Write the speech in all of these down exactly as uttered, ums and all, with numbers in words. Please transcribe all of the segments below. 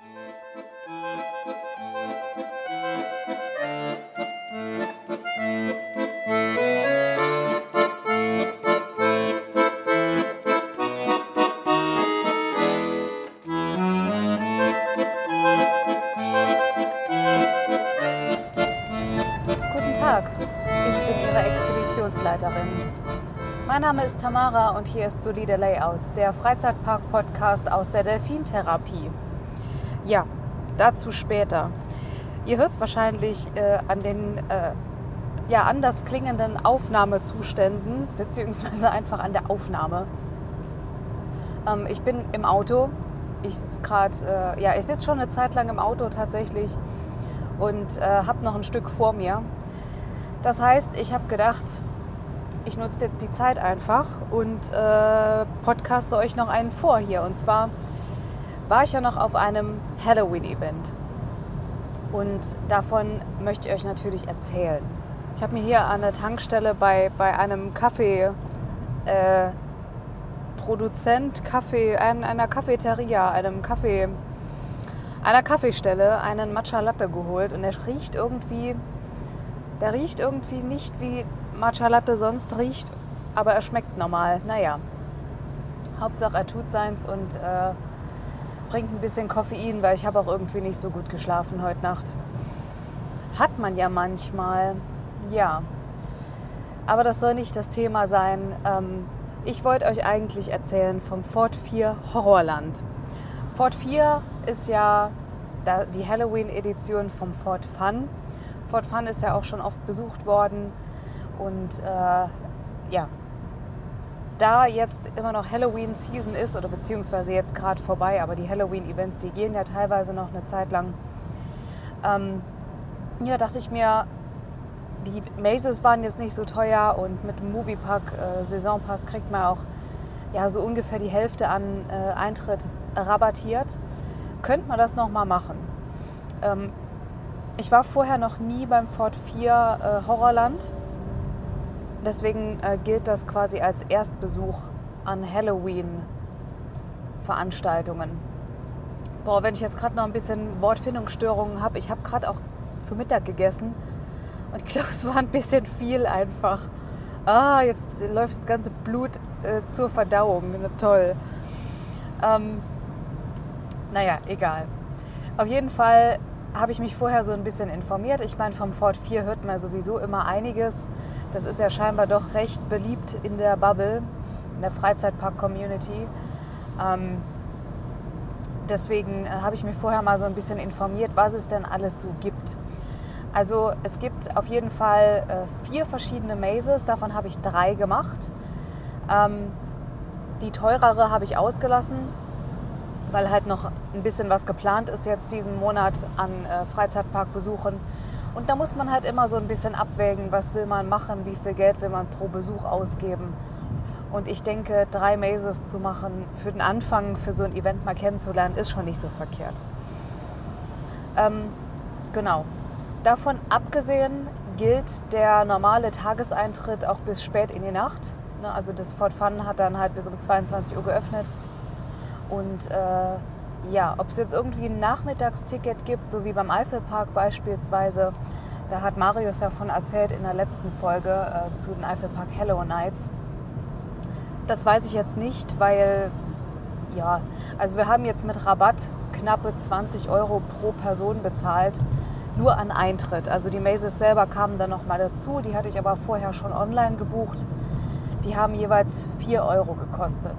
Guten Tag, ich bin Ihre Expeditionsleiterin. Mein Name ist Tamara und hier ist Solide Layouts, der Freizeitpark-Podcast aus der Delfintherapie. Ja, dazu später. Ihr hört es wahrscheinlich äh, an den äh, ja, anders klingenden Aufnahmezuständen, beziehungsweise einfach an der Aufnahme. Ähm, ich bin im Auto. Ich sitze gerade, äh, ja, ich sitze schon eine Zeit lang im Auto tatsächlich und äh, habe noch ein Stück vor mir. Das heißt, ich habe gedacht, ich nutze jetzt die Zeit einfach und äh, podcaste euch noch einen vor hier. Und zwar war ich ja noch auf einem Halloween-Event und davon möchte ich euch natürlich erzählen. Ich habe mir hier an der Tankstelle bei, bei einem Kaffee äh, Produzent, Kaffee, ein, einer Cafeteria, einem Kaffee, einer Kaffeestelle einen Matcha Latte geholt und der riecht irgendwie, der riecht irgendwie nicht wie Matcha Latte sonst riecht, aber er schmeckt normal. Naja, Hauptsache er tut seins und äh, bringt ein bisschen Koffein, weil ich habe auch irgendwie nicht so gut geschlafen heute Nacht. Hat man ja manchmal, ja. Aber das soll nicht das Thema sein. Ähm, ich wollte euch eigentlich erzählen vom Fort vier Horrorland. Fort vier ist ja die Halloween-Edition vom Fort Fun. Fort Fun ist ja auch schon oft besucht worden. Und äh, ja, da jetzt immer noch Halloween-Season ist, oder beziehungsweise jetzt gerade vorbei, aber die Halloween-Events, die gehen ja teilweise noch eine Zeit lang, ähm, ja, dachte ich mir, die Mazes waren jetzt nicht so teuer und mit dem Moviepark äh, Saisonpass kriegt man auch ja, so ungefähr die Hälfte an äh, Eintritt rabattiert. Könnte man das nochmal machen? Ähm, ich war vorher noch nie beim Fort vier äh, Horrorland. Deswegen äh, gilt das quasi als Erstbesuch an Halloween-Veranstaltungen. Boah, wenn ich jetzt gerade noch ein bisschen Wortfindungsstörungen habe, ich habe gerade auch zu Mittag gegessen und ich glaube, es war ein bisschen viel einfach. Ah, jetzt läuft das ganze Blut äh, zur Verdauung. Na, toll. Ähm, naja, egal. Auf jeden Fall habe ich mich vorher so ein bisschen informiert. Ich meine, vom Fort vier hört man sowieso immer einiges. Das ist ja scheinbar doch recht beliebt in der Bubble, in der Freizeitpark-Community. Ähm, deswegen habe ich mich vorher mal so ein bisschen informiert, was es denn alles so gibt. Also es gibt auf jeden Fall äh, vier verschiedene Mazes, davon habe ich drei gemacht. Ähm, die teurere habe ich ausgelassen, weil halt noch ein bisschen was geplant ist jetzt diesen Monat an äh, Freizeitparkbesuchen. Und da muss man halt immer so ein bisschen abwägen, was will man machen, wie viel Geld will man pro Besuch ausgeben. Und ich denke, drei Mazes zu machen für den Anfang, für so ein Event mal kennenzulernen, ist schon nicht so verkehrt. Ähm, genau. Davon abgesehen gilt der normale Tageseintritt auch bis spät in die Nacht. Also das Fort Fun hat dann halt bis um zweiundzwanzig Uhr geöffnet. Und äh, ja, ob es jetzt irgendwie ein Nachmittagsticket gibt, so wie beim Eifelpark beispielsweise, da hat Marius ja von erzählt in der letzten Folge äh, zu den Eifelpark Hello Nights. Das weiß ich jetzt nicht, weil, ja, also wir haben jetzt mit Rabatt knappe zwanzig Euro pro Person bezahlt, nur an Eintritt. Also die Mazes selber kamen dann nochmal dazu, die hatte ich aber vorher schon online gebucht. Die haben jeweils vier Euro gekostet.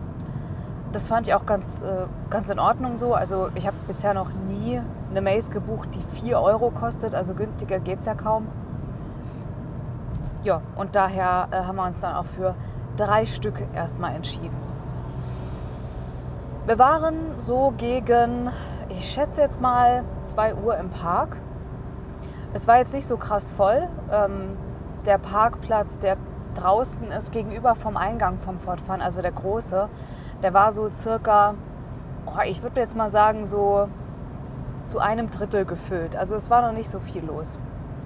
Das fand ich auch ganz, äh, ganz in Ordnung so. Also ich habe bisher noch nie eine Maze gebucht, die vier Euro kostet. Also günstiger geht es ja kaum. Ja, und daher äh, haben wir uns dann auch für drei Stück erstmal entschieden. Wir waren so gegen, ich schätze jetzt mal zwei Uhr im Park. Es war jetzt nicht so krass voll. Ähm, der Parkplatz, der draußen ist gegenüber vom Eingang vom Fort Fun, also der große, der war so circa, oh, ich würde jetzt mal sagen, so zu einem Drittel gefüllt. Also es war noch nicht so viel los.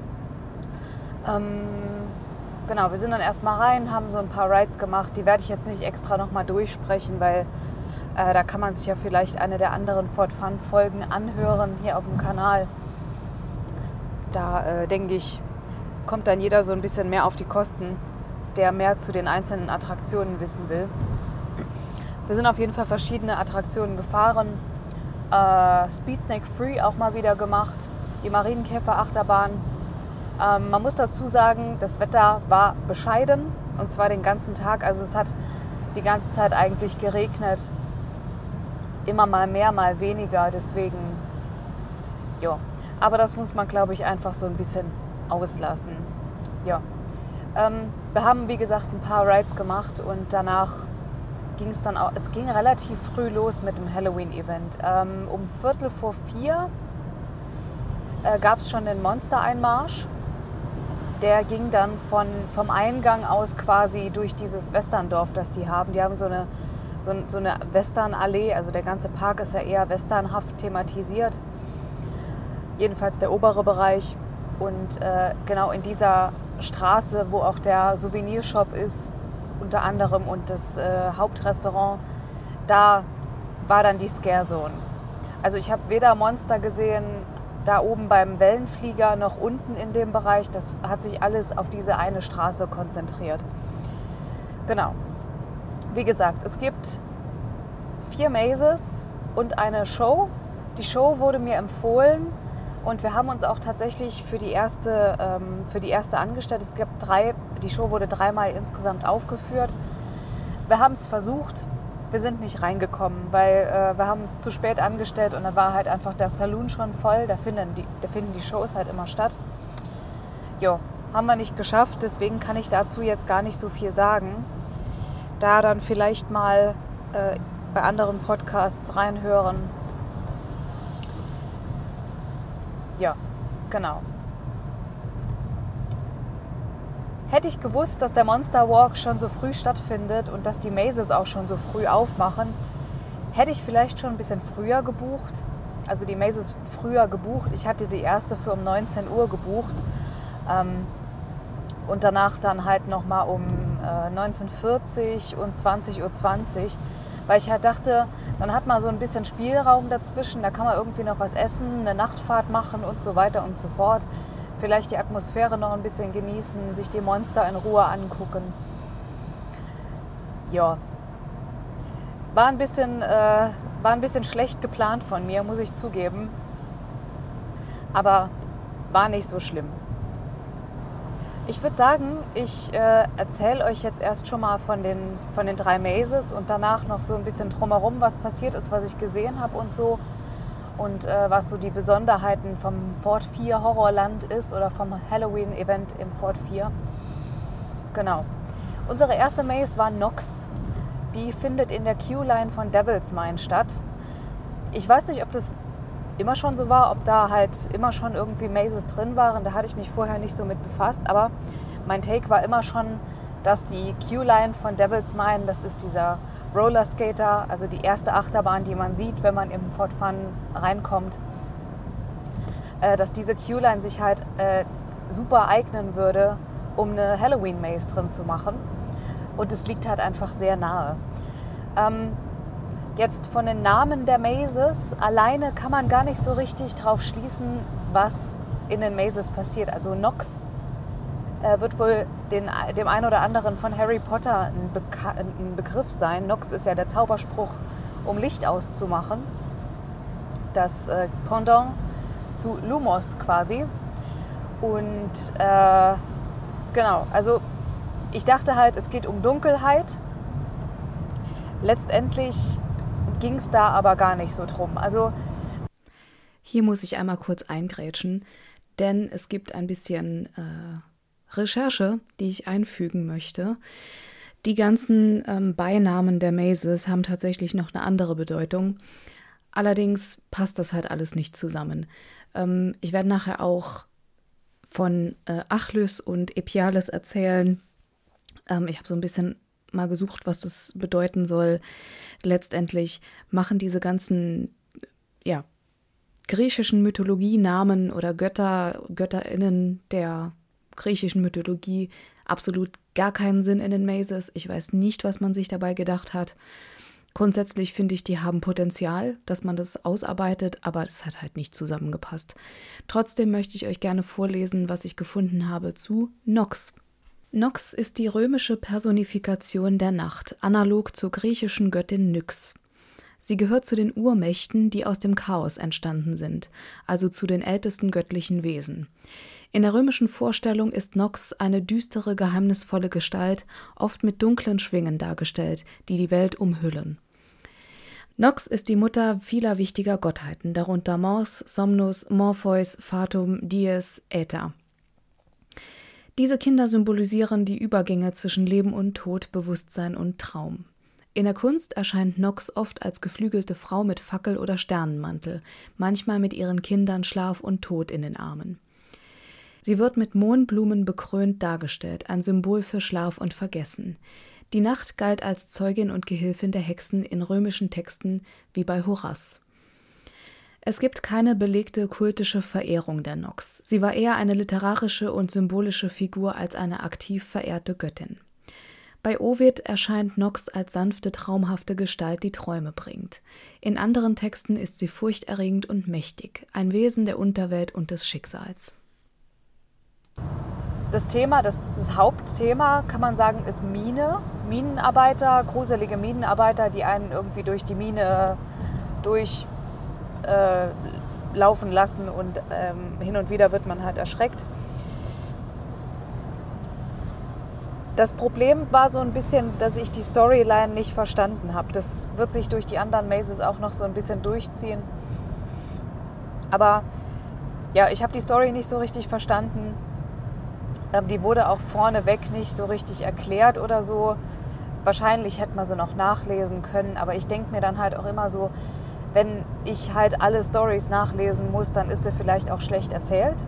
Ähm, genau, wir sind dann erstmal rein, haben so ein paar Rides gemacht. Die werde ich jetzt nicht extra nochmal durchsprechen, weil Äh, da kann man sich ja vielleicht eine der anderen Fort Fun Folgen anhören hier auf dem Kanal. Da äh, denke ich, kommt dann jeder so ein bisschen mehr auf die Kosten, der mehr zu den einzelnen Attraktionen wissen will. Wir sind auf jeden Fall verschiedene Attraktionen gefahren. Äh, Speed Snake Free auch mal wieder gemacht. Die Marienkäfer-Achterbahn. Ähm, man muss dazu sagen, das Wetter war bescheiden. Und zwar den ganzen Tag. Also es hat die ganze Zeit eigentlich geregnet. Immer mal mehr, mal weniger. Deswegen, ja. Aber das muss man, glaube ich, einfach so ein bisschen auslassen. Ja. Ähm, wir haben, wie gesagt, ein paar Rides gemacht und danach ging es dann auch, es ging relativ früh los mit dem Halloween-Event. Ähm, um Viertel vor vier äh, gab es schon den Monster-Einmarsch. Der ging dann von, vom Eingang aus quasi durch dieses Westerndorf, das die haben. Die haben so eine, so, so eine Westernallee, also der ganze Park ist ja eher westernhaft thematisiert. Jedenfalls der obere Bereich. Und äh, genau in dieser Straße, wo auch der Souvenirshop ist, unter anderem, und das äh, Hauptrestaurant, da war dann die Scare Zone. Also ich habe weder Monster gesehen, da oben beim Wellenflieger, noch unten in dem Bereich. Das hat sich alles auf diese eine Straße konzentriert. Genau. Wie gesagt, es gibt vier Mazes und eine Show. Die Show wurde mir empfohlen. Und wir haben uns auch tatsächlich für die erste, ähm, für die erste angestellt. Es gibt drei, die Show wurde dreimal insgesamt aufgeführt. Wir haben es versucht, wir sind nicht reingekommen, weil äh, wir haben uns zu spät angestellt und da war halt einfach der Saloon schon voll. Da finden die, da finden die Shows halt immer statt. Jo, haben wir nicht geschafft, deswegen kann ich dazu jetzt gar nicht so viel sagen. Da dann vielleicht mal äh, bei anderen Podcasts reinhören. Ja, genau. Hätte ich gewusst, dass der Monster Walk schon so früh stattfindet und dass die Mazes auch schon so früh aufmachen, hätte ich vielleicht schon ein bisschen früher gebucht. Also die Mazes früher gebucht. Ich hatte die erste für um neunzehn Uhr gebucht. Ähm, und danach dann halt nochmal um äh, neunzehn Uhr vierzig und zwanzig Uhr zwanzig. Weil ich halt dachte, dann hat man so ein bisschen Spielraum dazwischen, da kann man irgendwie noch was essen, eine Nachtfahrt machen und so weiter und so fort. Vielleicht die Atmosphäre noch ein bisschen genießen, sich die Monster in Ruhe angucken. Ja, war ein bisschen, äh, war ein bisschen schlecht geplant von mir, muss ich zugeben. Aber war nicht so schlimm. Ich würde sagen, ich äh, erzähle euch jetzt erst schon mal von den, von den drei Mazes und danach noch so ein bisschen drumherum, was passiert ist, was ich gesehen habe und so. Und äh, was so die Besonderheiten vom Fort vier Horrorland ist oder vom Halloween-Event im Fort vier. Genau. Unsere erste Maze war Nox. Die findet in der Queue-Line von Devil's Mine statt. Ich weiß nicht, ob das immer schon so war, ob da halt immer schon irgendwie Mazes drin waren. Da hatte ich mich vorher nicht so mit befasst. Aber mein Take war immer schon, dass die Queue-Line von Devil's Mine, das ist dieser Rollerskater, also die erste Achterbahn, die man sieht, wenn man im Fort Fun reinkommt, äh, dass diese Queue-Line sich halt äh, super eignen würde, um eine Halloween-Maze drin zu machen. Und es liegt halt einfach sehr nahe. Ähm, Jetzt von den Namen der Mazes alleine kann man gar nicht so richtig drauf schließen, was in den Mazes passiert. Also Nox äh, wird wohl den, dem einen oder anderen von Harry Potter ein, Beka- ein Begriff sein. Nox ist ja der Zauberspruch, um Licht auszumachen. Das äh, Pendant zu Lumos quasi. Und äh, genau, also ich dachte halt, es geht um Dunkelheit. Letztendlich ging es da aber gar nicht so drum. Also hier muss ich einmal kurz eingrätschen, denn es gibt ein bisschen äh, Recherche, die ich einfügen möchte. Die ganzen ähm, Beinamen der Mazes haben tatsächlich noch eine andere Bedeutung. Allerdings passt das halt alles nicht zusammen. Ähm, ich werde nachher auch von äh, Achlys und Epiales erzählen. Ähm, ich habe so ein bisschen mal gesucht, was das bedeuten soll. Letztendlich machen diese ganzen, ja, griechischen Mythologienamen oder Götter, GötterInnen der griechischen Mythologie absolut gar keinen Sinn in den Mazes. Ich weiß nicht, was man sich dabei gedacht hat. Grundsätzlich finde ich, die haben Potenzial, dass man das ausarbeitet, aber es hat halt nicht zusammengepasst. Trotzdem möchte ich euch gerne vorlesen, was ich gefunden habe zu Nox. Nox ist die römische Personifikation der Nacht, analog zur griechischen Göttin Nyx. Sie gehört zu den Urmächten, die aus dem Chaos entstanden sind, also zu den ältesten göttlichen Wesen. In der römischen Vorstellung ist Nox eine düstere, geheimnisvolle Gestalt, oft mit dunklen Schwingen dargestellt, die die Welt umhüllen. Nox ist die Mutter vieler wichtiger Gottheiten, darunter Mors, Somnus, Morpheus, Fatum, Dies, Aether. Diese Kinder symbolisieren die Übergänge zwischen Leben und Tod, Bewusstsein und Traum. In der Kunst erscheint Nox oft als geflügelte Frau mit Fackel oder Sternenmantel, manchmal mit ihren Kindern Schlaf und Tod in den Armen. Sie wird mit Mohnblumen bekrönt dargestellt, ein Symbol für Schlaf und Vergessen. Die Nacht galt als Zeugin und Gehilfin der Hexen in römischen Texten wie bei Horaz. Es gibt keine belegte kultische Verehrung der Nox. Sie war eher eine literarische und symbolische Figur als eine aktiv verehrte Göttin. Bei Ovid erscheint Nox als sanfte, traumhafte Gestalt, die Träume bringt. In anderen Texten ist sie furchterregend und mächtig, ein Wesen der Unterwelt und des Schicksals. Das Thema, das, das Hauptthema, kann man sagen, ist Mine. Minenarbeiter, gruselige Minenarbeiter, die einen irgendwie durch die Mine durchlaufen äh, lassen und ähm, hin und wieder wird man halt erschreckt. Das Problem war so ein bisschen, dass ich die Storyline nicht verstanden habe. Das wird sich durch die anderen Mazes auch noch so ein bisschen durchziehen. Aber ja, ich habe die Story nicht so richtig verstanden. Die wurde auch vorneweg nicht so richtig erklärt oder so. Wahrscheinlich hätte man sie noch nachlesen können, aber ich denke mir dann halt auch immer so, wenn ich halt alle Storys nachlesen muss, dann ist sie vielleicht auch schlecht erzählt.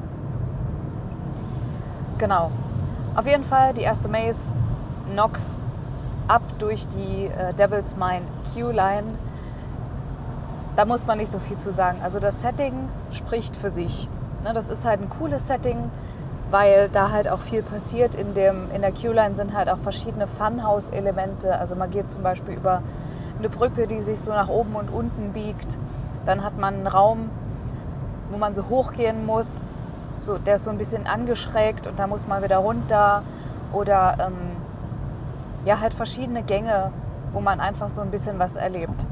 Genau. Auf jeden Fall die erste Maze, Nox, ab durch die äh, Devil's Mine Q-Line. Da muss man nicht so viel zu sagen. Also das Setting spricht für sich. Ne, das ist halt ein cooles Setting, weil da halt auch viel passiert. In, dem, in der Q-Line sind halt auch verschiedene Funhouse-Elemente. Also man geht zum Beispiel über eine Brücke, die sich so nach oben und unten biegt. Dann hat man einen Raum, wo man so hochgehen muss. So, der ist so ein bisschen angeschrägt und da muss man wieder runter. Oder ähm, ja, halt verschiedene Gänge, wo man einfach so ein bisschen was erlebt.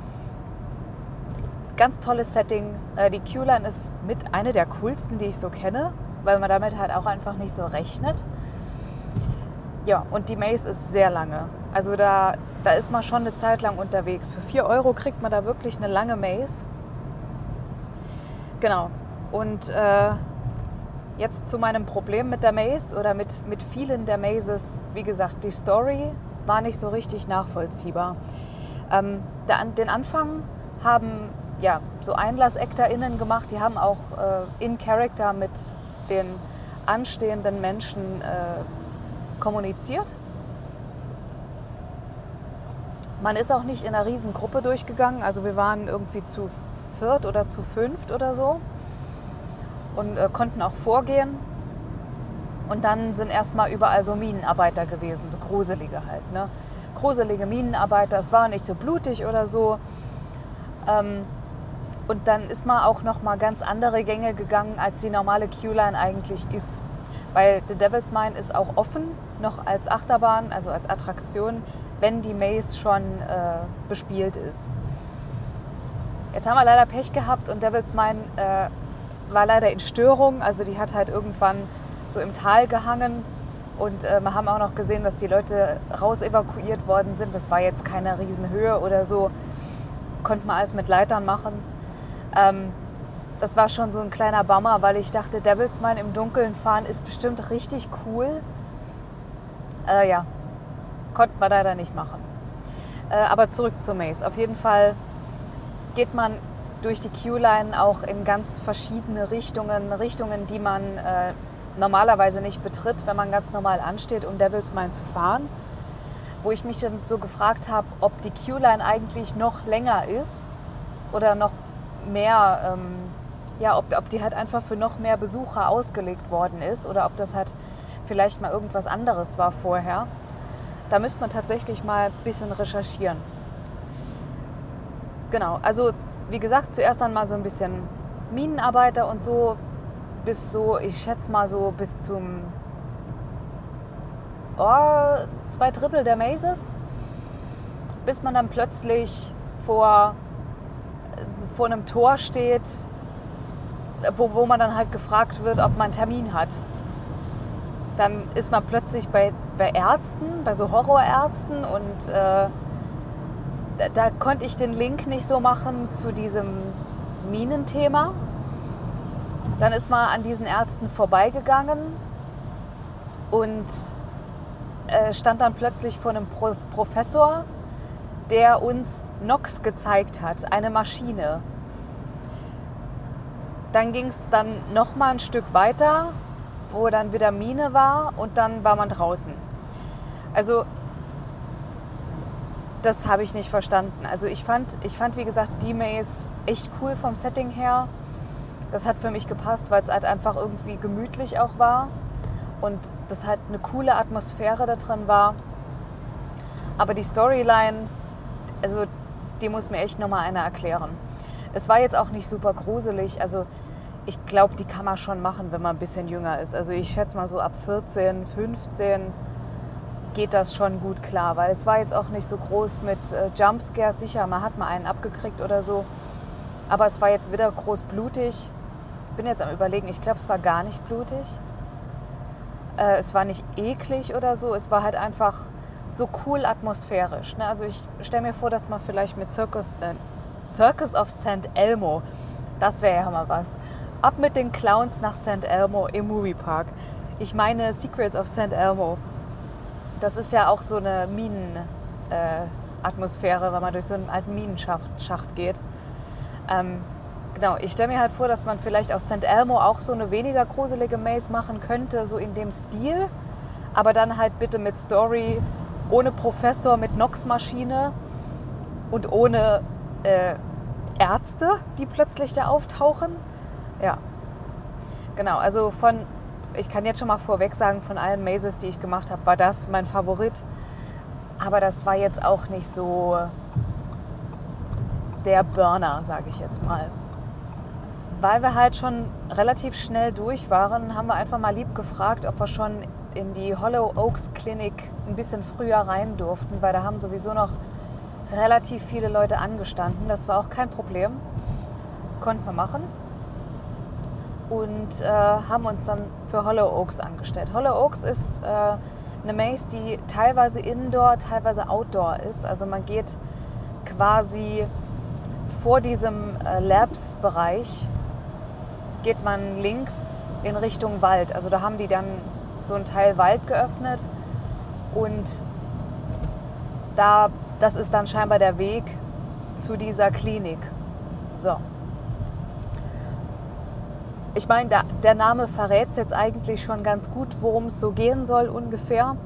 Ganz tolles Setting. Äh, die Q-Line ist mit einer der coolsten, die ich so kenne, weil man damit halt auch einfach nicht so rechnet. Ja, und die Maze ist sehr lange. Also da, da ist man schon eine Zeit lang unterwegs. Für vier Euro kriegt man da wirklich eine lange Maze. Genau. Und äh, jetzt zu meinem Problem mit der Maze oder mit, mit vielen der Mazes. Wie gesagt, die Story war nicht so richtig nachvollziehbar. Ähm, der, den Anfang haben ja, so Einlass-ActorInnen gemacht. Die haben auch äh, in Character mit den anstehenden Menschen äh, kommuniziert. Man ist auch nicht in einer riesen Gruppe durchgegangen, also wir waren irgendwie zu viert oder zu fünft oder so und äh, konnten auch vorgehen. Und dann sind erstmal überall so Minenarbeiter gewesen, so gruselige halt, ne? Gruselige Minenarbeiter, es war nicht so blutig oder so. Ähm, Und dann ist man auch noch mal ganz andere Gänge gegangen, als die normale Q-Line eigentlich ist. Weil The Devil's Mine ist auch offen, noch als Achterbahn, also als Attraktion, wenn die Maze schon äh, bespielt ist. Jetzt haben wir leider Pech gehabt und Devil's Mine äh, war leider in Störung. Also die hat halt irgendwann so im Tal gehangen. Und äh, wir haben auch noch gesehen, dass die Leute raus evakuiert worden sind. Das war jetzt keine Riesenhöhe oder so. Konnte man alles mit Leitern machen. Ähm, das war schon so ein kleiner Bummer, weil ich dachte, Devil's Mine im Dunkeln fahren ist bestimmt richtig cool. Äh, ja, konnten wir leider nicht machen. Äh, aber zurück zur Maze. Auf jeden Fall geht man durch die Q-Line auch in ganz verschiedene Richtungen, Richtungen, die man äh, normalerweise nicht betritt, wenn man ganz normal ansteht, um Devil's Mine zu fahren. Wo ich mich dann so gefragt habe, ob die Q-Line eigentlich noch länger ist oder noch mehr, ähm, ja, ob, ob die halt einfach für noch mehr Besucher ausgelegt worden ist oder ob das halt vielleicht mal irgendwas anderes war vorher. Da müsste man tatsächlich mal ein bisschen recherchieren. Genau, also wie gesagt, zuerst dann mal so ein bisschen Minenarbeiter und so, bis so, ich schätze mal so bis zum oh, zwei Drittel der Mazes, bis man dann plötzlich vor, vor einem Tor steht, wo, wo man dann halt gefragt wird, ob man einen Termin hat. Dann ist man plötzlich bei, bei Ärzten, bei so Horrorärzten und äh, da, da konnte ich den Link nicht so machen zu diesem Minenthema. Dann ist man an diesen Ärzten vorbeigegangen und äh, stand dann plötzlich vor einem Pro- Professor, der uns Nox gezeigt hat, eine Maschine. Dann ging es dann noch mal ein Stück weiter, wo dann wieder Mine war und dann war man draußen. Also das habe ich nicht verstanden. Also ich fand, ich fand wie gesagt, die Maze echt cool vom Setting her. Das hat für mich gepasst, weil es halt einfach irgendwie gemütlich auch war und das halt eine coole Atmosphäre da drin war. Aber die Storyline, also die muss mir echt nochmal einer erklären. Es war jetzt auch nicht super gruselig, also ich glaube, die kann man schon machen, wenn man ein bisschen jünger ist. Also ich schätze mal so ab vierzehn, fünfzehn geht das schon gut klar, weil es war jetzt auch nicht so groß mit äh, Jumpscares. Sicher, man hat mal einen abgekriegt oder so, aber es war jetzt wieder groß blutig. Ich bin jetzt am Überlegen, ich glaube, es war gar nicht blutig. Äh, es war nicht eklig oder so, es war halt einfach so cool atmosphärisch. Ne? Also ich stelle mir vor, dass man vielleicht mit Circus, äh, Circus of Saint Elmo, das wäre ja mal was. Ab mit den Clowns nach Saint Elmo im Moviepark. Ich meine Secrets of Saint Elmo. Das ist ja auch so eine Minenatmosphäre, äh, wenn man durch so einen alten Minenschacht Schacht geht. Ähm, genau, ich stelle mir halt vor, dass man vielleicht aus Saint Elmo auch so eine weniger gruselige Maze machen könnte, so in dem Stil. Aber dann halt bitte mit Story, ohne Professor, mit Nox-Maschine und ohne äh, Ärzte, die plötzlich da auftauchen. Ja, genau, also von, ich kann jetzt schon mal vorweg sagen, von allen Mazes, die ich gemacht habe, war das mein Favorit. Aber das war jetzt auch nicht so der Burner, sage ich jetzt mal. Weil wir halt schon relativ schnell durch waren, haben wir einfach mal lieb gefragt, ob wir schon in die Hollow Oaks Klinik ein bisschen früher rein durften, weil da haben sowieso noch relativ viele Leute angestanden. Das war auch kein Problem. Konnten wir machen. Und äh, haben uns dann für Hollow Oaks angestellt. Hollow Oaks ist äh, eine Maze, die teilweise Indoor, teilweise Outdoor ist. Also man geht quasi vor diesem äh, Labs-Bereich, geht man links in Richtung Wald. Also da haben die dann so einen Teil Wald geöffnet und da, das ist dann scheinbar der Weg zu dieser Klinik. So. Ich meine, der, der Name verrät es jetzt eigentlich schon ganz gut, worum es so gehen soll ungefähr.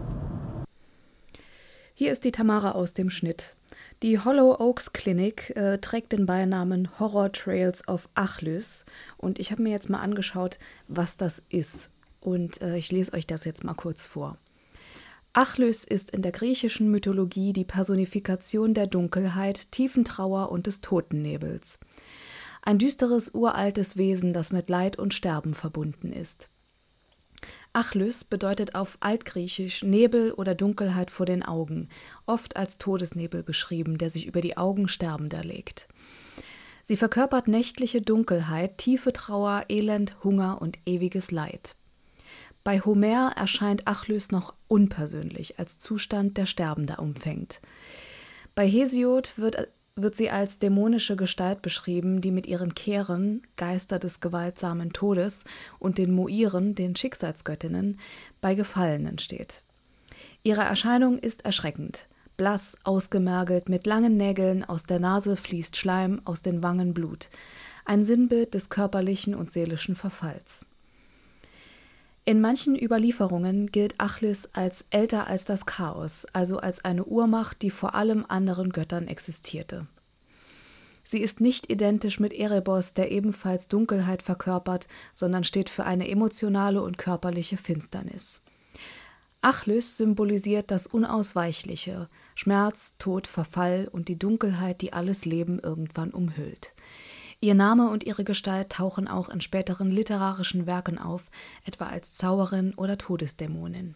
Hier ist die Tamara aus dem Schnitt. Die Hollow Oaks Klinik äh, trägt den Beinamen Horror Trails of Achlys und ich habe mir jetzt mal angeschaut, was das ist. Und äh, ich lese euch das jetzt mal kurz vor. Achlys ist in der griechischen Mythologie die Personifikation der Dunkelheit, tiefen Trauer und des Totennebels. Ein düsteres, uraltes Wesen, das mit Leid und Sterben verbunden ist. Achlys bedeutet auf Altgriechisch Nebel oder Dunkelheit vor den Augen, oft als Todesnebel beschrieben, der sich über die Augen Sterbender legt. Sie verkörpert nächtliche Dunkelheit, tiefe Trauer, Elend, Hunger und ewiges Leid. Bei Homer erscheint Achlys noch unpersönlich, als Zustand, der Sterbende umfängt. Bei Hesiod wird wird sie als dämonische Gestalt beschrieben, die mit ihren Keren, Geister des gewaltsamen Todes, und den Moiren, den Schicksalsgöttinnen, bei Gefallenen steht. Ihre Erscheinung ist erschreckend, blass, ausgemergelt, mit langen Nägeln, aus der Nase fließt Schleim, aus den Wangen Blut, ein Sinnbild des körperlichen und seelischen Verfalls. In manchen Überlieferungen gilt Achlys als älter als das Chaos, also als eine Urmacht, die vor allem anderen Göttern existierte. Sie ist nicht identisch mit Erebos, der ebenfalls Dunkelheit verkörpert, sondern steht für eine emotionale und körperliche Finsternis. Achlys symbolisiert das Unausweichliche, Schmerz, Tod, Verfall und die Dunkelheit, die alles Leben irgendwann umhüllt. Ihr Name und ihre Gestalt tauchen auch in späteren literarischen Werken auf, etwa als Zauberin oder Todesdämonin.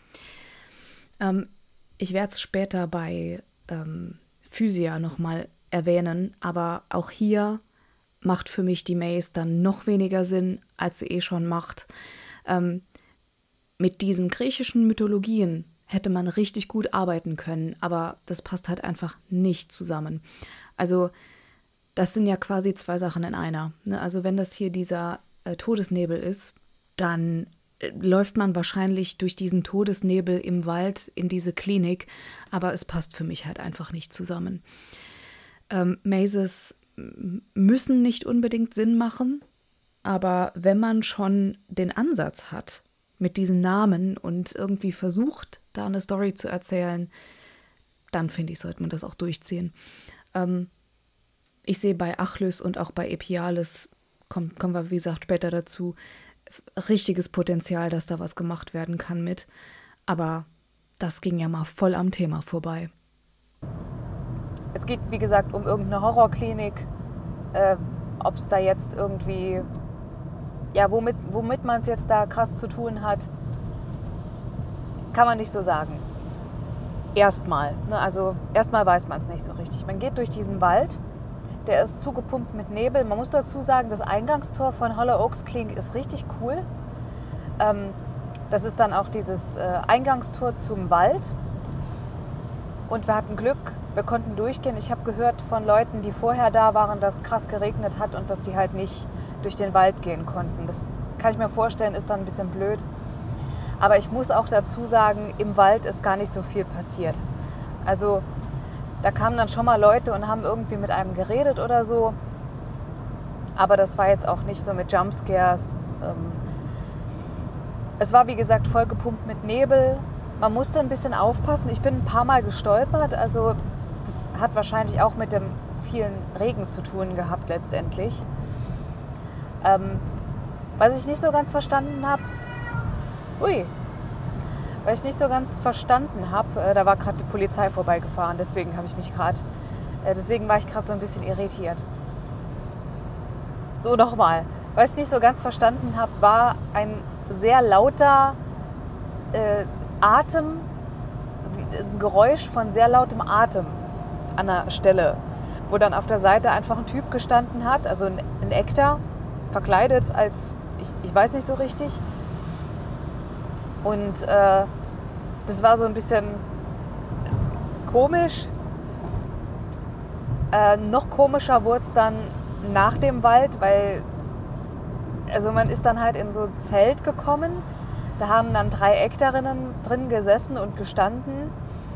Ähm, ich werde es später bei ähm, Physia nochmal erwähnen, aber auch hier macht für mich die Maze dann noch weniger Sinn, als sie eh schon macht. Ähm, mit diesen griechischen Mythologien hätte man richtig gut arbeiten können, aber das passt halt einfach nicht zusammen. Also das sind ja quasi zwei Sachen in einer. Ne? Also wenn das hier dieser äh, Todesnebel ist, dann äh, läuft man wahrscheinlich durch diesen Todesnebel im Wald in diese Klinik, aber es passt für mich halt einfach nicht zusammen. Ähm, Mazes müssen nicht unbedingt Sinn machen, aber wenn man schon den Ansatz hat mit diesen Namen und irgendwie versucht, da eine Story zu erzählen, dann finde ich, sollte man das auch durchziehen. Ähm, ich sehe bei Achlys und auch bei Epiales, komm, kommen wir wie gesagt später dazu, richtiges Potenzial, dass da was gemacht werden kann mit, aber das ging ja mal voll am Thema vorbei. Es geht, wie gesagt, um irgendeine Horrorklinik. Äh, ob es da jetzt irgendwie, ja, womit, womit man es jetzt da krass zu tun hat, kann man nicht so sagen. Erstmal. Ne? Also erstmal weiß man es nicht so richtig. Man geht durch diesen Wald, der ist zugepumpt mit Nebel. Man muss dazu sagen, das Eingangstor von Hollow Oaks Klinik ist richtig cool. Ähm, das ist dann auch dieses äh, Eingangstor zum Wald. Und wir hatten Glück, wir konnten durchgehen. Ich habe gehört von Leuten, die vorher da waren, dass es krass geregnet hat und dass die halt nicht durch den Wald gehen konnten. Das kann ich mir vorstellen, ist dann ein bisschen blöd. Aber ich muss auch dazu sagen, im Wald ist gar nicht so viel passiert. Also da kamen dann schon mal Leute und haben irgendwie mit einem geredet oder so. Aber das war jetzt auch nicht so mit Jumpscares. Es war, wie gesagt, vollgepumpt mit Nebel. Man musste ein bisschen aufpassen. Ich bin ein paar Mal gestolpert. Also das hat wahrscheinlich auch mit dem vielen Regen zu tun gehabt letztendlich. Ähm, was ich nicht so ganz verstanden habe, ui, was ich nicht so ganz verstanden habe, äh, da war gerade die Polizei vorbeigefahren, deswegen habe ich mich gerade, äh, deswegen war ich gerade so ein bisschen irritiert. So, nochmal. Was ich nicht so ganz verstanden habe, war ein sehr lauter äh, Atem, ein Geräusch von sehr lautem Atem an der Stelle, wo dann auf der Seite einfach ein Typ gestanden hat, also ein, ein Actor, verkleidet als, ich, ich weiß nicht so richtig. Und äh, das war so ein bisschen komisch. Äh, noch komischer wurde es dann nach dem Wald, weil also man ist dann halt in so ein Zelt gekommen. Da haben dann drei Äcterinnen drin gesessen und gestanden,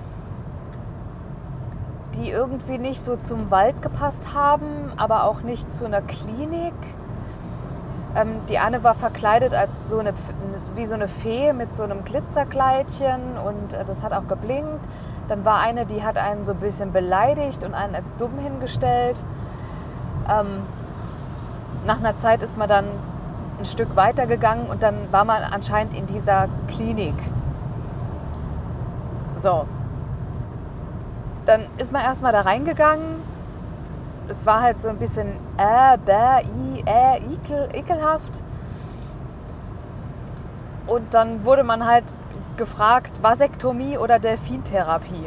die irgendwie nicht so zum Wald gepasst haben, aber auch nicht zu einer Klinik. Ähm, die eine war verkleidet als so eine, wie so eine Fee mit so einem Glitzerkleidchen und äh, das hat auch geblinkt. Dann war eine, die hat einen so ein bisschen beleidigt und einen als dumm hingestellt. Ähm, nach einer Zeit ist man dann ein Stück weiter gegangen und dann war man anscheinend in dieser Klinik. So. Dann ist man erstmal da reingegangen. Es war halt so ein bisschen äh, bäh, i, äh, ekel, ekelhaft. Und dann wurde man halt gefragt, Vasektomie oder Delfintherapie.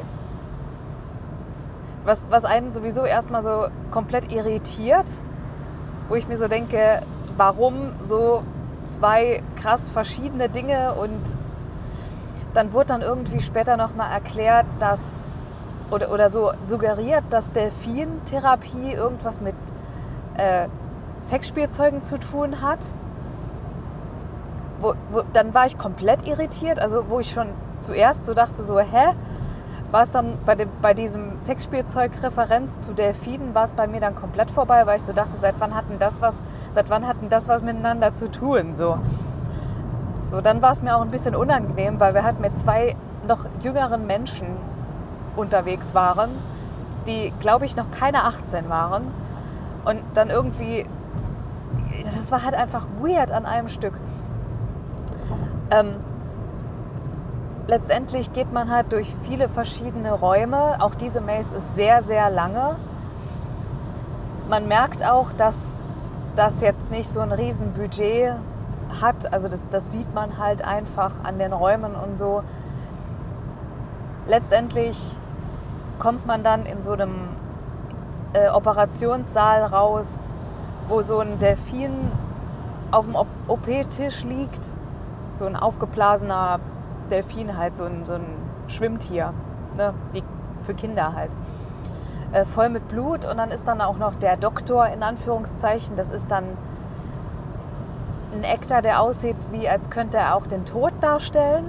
Was, was einen sowieso erstmal so komplett irritiert, wo ich mir so denke, warum so zwei krass verschiedene Dinge? Und dann wurde dann irgendwie später nochmal erklärt, dass oder, oder so suggeriert, dass Delfintherapie irgendwas mit äh, Sexspielzeugen zu tun hat. Wo, wo, dann war ich komplett irritiert, also wo ich schon zuerst so dachte, so hä? War es dann bei, dem, bei diesem Sexspielzeug-Referenz zu Delfinen, war es bei mir dann komplett vorbei, weil ich so dachte, seit wann hatten das was, seit wann hatten das was miteinander zu tun? So, so dann war es mir auch ein bisschen unangenehm, weil wir halt mit zwei noch jüngeren Menschen unterwegs waren, die, glaube ich, noch keine achtzehn waren. Und dann irgendwie, das war halt einfach weird an einem Stück. Ähm, letztendlich geht man halt durch viele verschiedene Räume. Auch diese Maze ist sehr, sehr lange. Man merkt auch, dass das jetzt nicht so ein Riesenbudget hat. Also das, das sieht man halt einfach an den Räumen und so. Letztendlich kommt man dann in so einem äh, Operationssaal raus, wo so ein Delfin auf dem O P-Tisch liegt. So ein aufgeblasener Delfin halt, so ein, so ein Schwimmtier, ne? Die, für Kinder halt. Äh, voll mit Blut und dann ist dann auch noch der Doktor in Anführungszeichen. Das ist dann ein Actor, der aussieht, wie als könnte er auch den Tod darstellen.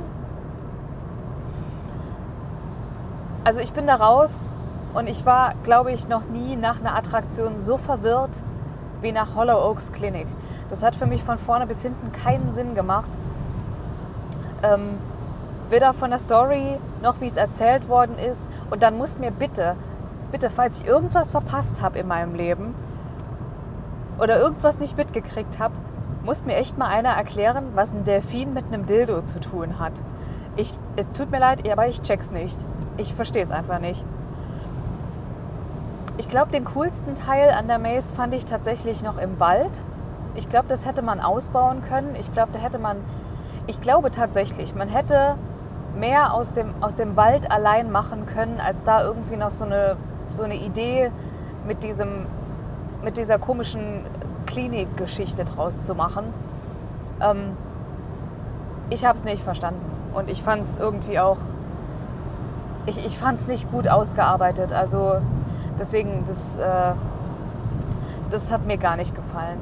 Also ich bin da raus und ich war, glaube ich, noch nie nach einer Attraktion so verwirrt wie nach Hollow Oaks Clinic. Das hat für mich von vorne bis hinten keinen Sinn gemacht. Ähm, weder von der Story noch wie es erzählt worden ist. Und dann muss mir bitte, bitte, falls ich irgendwas verpasst habe in meinem Leben oder irgendwas nicht mitgekriegt habe, muss mir echt mal einer erklären, was ein Delfin mit einem Dildo zu tun hat. Ich, es tut mir leid, aber ich check's nicht. Ich verstehe es einfach nicht. Ich glaube, den coolsten Teil an der Maze fand ich tatsächlich noch im Wald. Ich glaube, das hätte man ausbauen können. Ich glaube, da hätte man, ich glaube tatsächlich, man hätte mehr aus dem, aus dem Wald allein machen können, als da irgendwie noch so eine, so eine Idee mit diesem, mit dieser komischen Klinikgeschichte draus zu machen. Ähm, ich habe es nicht verstanden und ich fand es irgendwie auch, ich, ich fand es nicht gut ausgearbeitet. Also deswegen, das, äh, das hat mir gar nicht gefallen.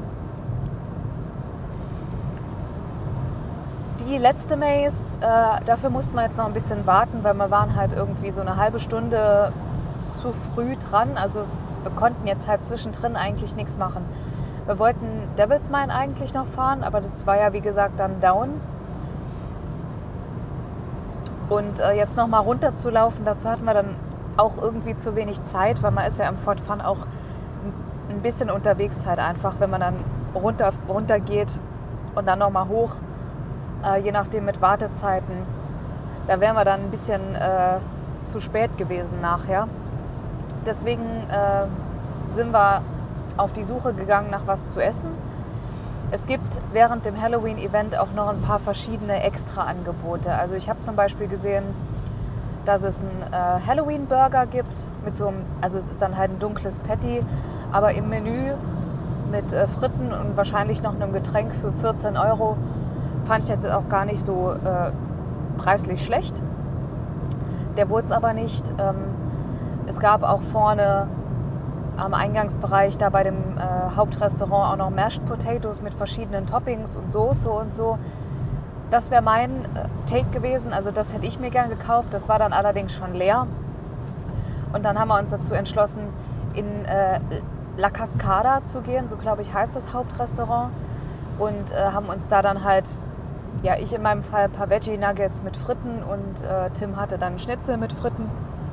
Die letzte Maze, äh, dafür mussten wir jetzt noch ein bisschen warten, weil wir waren halt irgendwie so eine halbe Stunde zu früh dran. Also wir konnten jetzt halt zwischendrin eigentlich nichts machen. Wir wollten Devil's Mine eigentlich noch fahren, aber das war ja wie gesagt dann down. Und äh, jetzt nochmal runter zu laufen, dazu hatten wir dann auch irgendwie zu wenig Zeit, weil man ist ja im Fort Fun auch ein bisschen unterwegs halt einfach, wenn man dann runter, runter geht und dann nochmal hoch, äh, je nachdem mit Wartezeiten. Da wären wir dann ein bisschen äh, zu spät gewesen nachher. Deswegen äh, sind wir auf die Suche gegangen nach was zu essen. Es gibt während dem Halloween-Event auch noch ein paar verschiedene Extra-Angebote. Also ich habe zum Beispiel gesehen, dass es einen äh, Halloween-Burger gibt, mit so einem, also es ist dann halt ein dunkles Patty, aber im Menü mit äh, Fritten und wahrscheinlich noch einem Getränk für vierzehn Euro fand ich jetzt auch gar nicht so äh, preislich schlecht. Der wurde es aber nicht. Ähm, es gab auch vorne am Eingangsbereich da bei dem äh, Hauptrestaurant auch noch Mashed Potatoes mit verschiedenen Toppings und Soße und so. Das wäre mein äh, Take gewesen, also das hätte ich mir gern gekauft. Das war dann allerdings schon leer. Und dann haben wir uns dazu entschlossen, in äh, La Cascada zu gehen, so glaube ich heißt das Hauptrestaurant. Und äh, haben uns da dann halt, ja ich in meinem Fall ein paar Veggie Nuggets mit Fritten und äh, Tim hatte dann Schnitzel mit Fritten.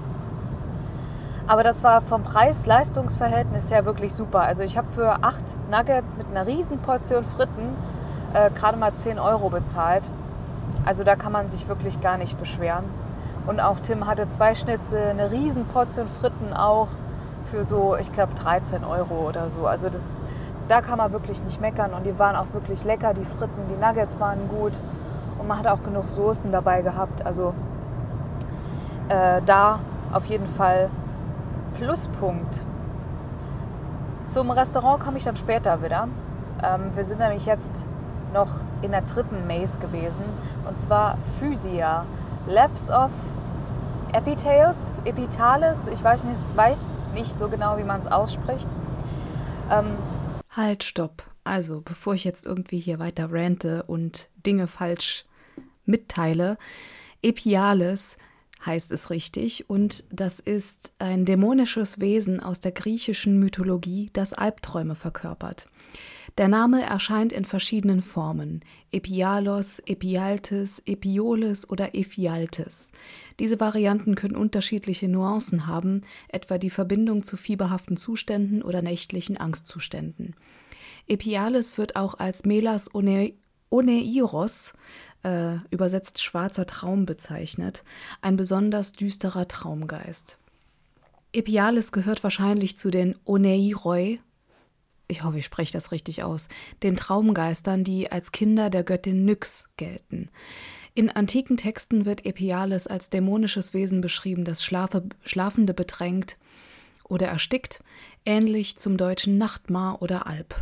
Aber das war vom Preis-Leistungs-Verhältnis her wirklich super. Also ich habe für acht Nuggets mit einer riesen Portion Fritten äh, gerade mal zehn Euro bezahlt. Also da kann man sich wirklich gar nicht beschweren. Und auch Tim hatte zwei Schnitzel, eine riesen Portion Fritten auch für so, ich glaube, dreizehn Euro oder so. Also das, da kann man wirklich nicht meckern. Und die waren auch wirklich lecker, die Fritten, die Nuggets waren gut. Und man hat auch genug Soßen dabei gehabt. Also äh, da auf jeden Fall Pluspunkt. Zum Restaurant komme ich dann später wieder. Ähm, wir sind nämlich jetzt noch in der dritten Maze gewesen. Und zwar Physia. Labs of Epitales, Epitales. Ich weiß nicht, weiß nicht so genau, wie man es ausspricht. Ähm, halt, stopp. Also, bevor ich jetzt irgendwie hier weiter rante und Dinge falsch mitteile. Epiales heißt es richtig, und das ist ein dämonisches Wesen aus der griechischen Mythologie, das Albträume verkörpert. Der Name erscheint in verschiedenen Formen: Epialos, Epialtes, Epioles oder Ephialtes. Diese Varianten können unterschiedliche Nuancen haben, etwa die Verbindung zu fieberhaften Zuständen oder nächtlichen Angstzuständen. Epiales wird auch als Melas one- Oneiros, äh, übersetzt schwarzer Traum bezeichnet, ein besonders düsterer Traumgeist. Epiales gehört wahrscheinlich zu den Oneiroi, ich hoffe, ich spreche das richtig aus, den Traumgeistern, die als Kinder der Göttin Nyx gelten. In antiken Texten wird Epiales als dämonisches Wesen beschrieben, das Schlafe, Schlafende bedrängt oder erstickt, ähnlich zum deutschen Nachtmar oder Alp.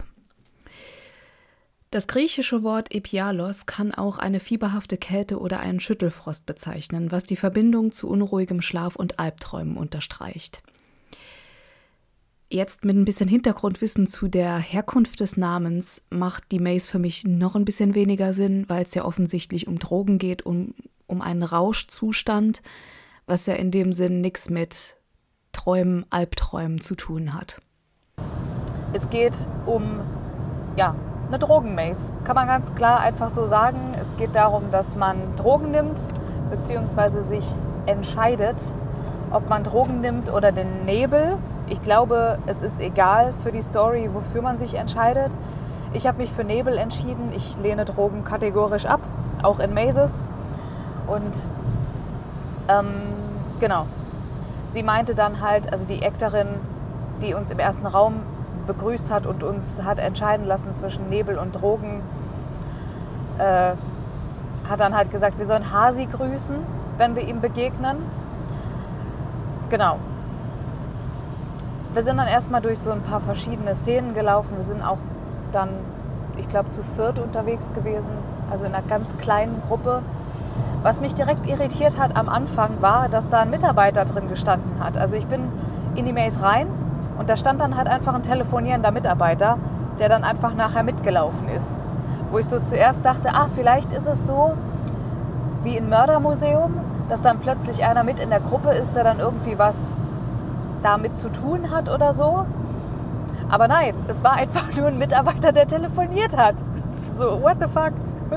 Das griechische Wort Epialos kann auch eine fieberhafte Kälte oder einen Schüttelfrost bezeichnen, was die Verbindung zu unruhigem Schlaf und Albträumen unterstreicht. Jetzt mit ein bisschen Hintergrundwissen zu der Herkunft des Namens macht die Maze für mich noch ein bisschen weniger Sinn, weil es ja offensichtlich um Drogen geht, um, um einen Rauschzustand, was ja in dem Sinn nichts mit Träumen, Albträumen zu tun hat. Es geht um, ja, eine Drogenmaze. Kann man ganz klar einfach so sagen. Es geht darum, dass man Drogen nimmt, beziehungsweise sich entscheidet, ob man Drogen nimmt oder den Nebel. Ich glaube, es ist egal für die Story, wofür man sich entscheidet. Ich habe mich für Nebel entschieden. Ich lehne Drogen kategorisch ab, auch in Mazes. Und ähm, genau, sie meinte dann halt, also die Acterin, die uns im ersten Raum begrüßt hat und uns hat entscheiden lassen zwischen Nebel und Drogen, äh, hat dann halt gesagt, wir sollen Hasi grüßen, wenn wir ihm begegnen. Genau. Wir sind dann erstmal durch so ein paar verschiedene Szenen gelaufen. Wir sind auch dann, ich glaube, zu viert unterwegs gewesen, also in einer ganz kleinen Gruppe. Was mich direkt irritiert hat am Anfang war, dass da ein Mitarbeiter drin gestanden hat. Also ich bin in die Maze rein und da stand dann halt einfach ein telefonierender Mitarbeiter, der dann einfach nachher mitgelaufen ist. Wo ich so zuerst dachte, ah, vielleicht ist es so wie im Mördermuseum, dass dann plötzlich einer mit in der Gruppe ist, der dann irgendwie was damit zu tun hat oder so. Aber nein, es war einfach nur ein Mitarbeiter, der telefoniert hat. So, what the fuck?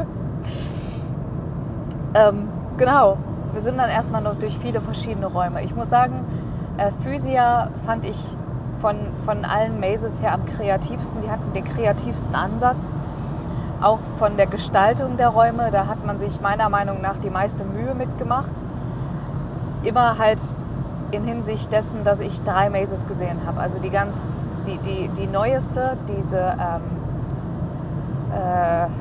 ähm, genau, wir sind dann erstmal noch durch viele verschiedene Räume. Ich muss sagen, äh, Physia fand ich von, von allen Mazes her am kreativsten. Die hatten den kreativsten Ansatz. Auch von der Gestaltung der Räume, da hat man sich meiner Meinung nach die meiste Mühe mitgemacht. Immer halt in Hinsicht dessen, dass ich drei Mazes gesehen habe. Also die ganz, die, die, die neueste, diese, ähm, äh,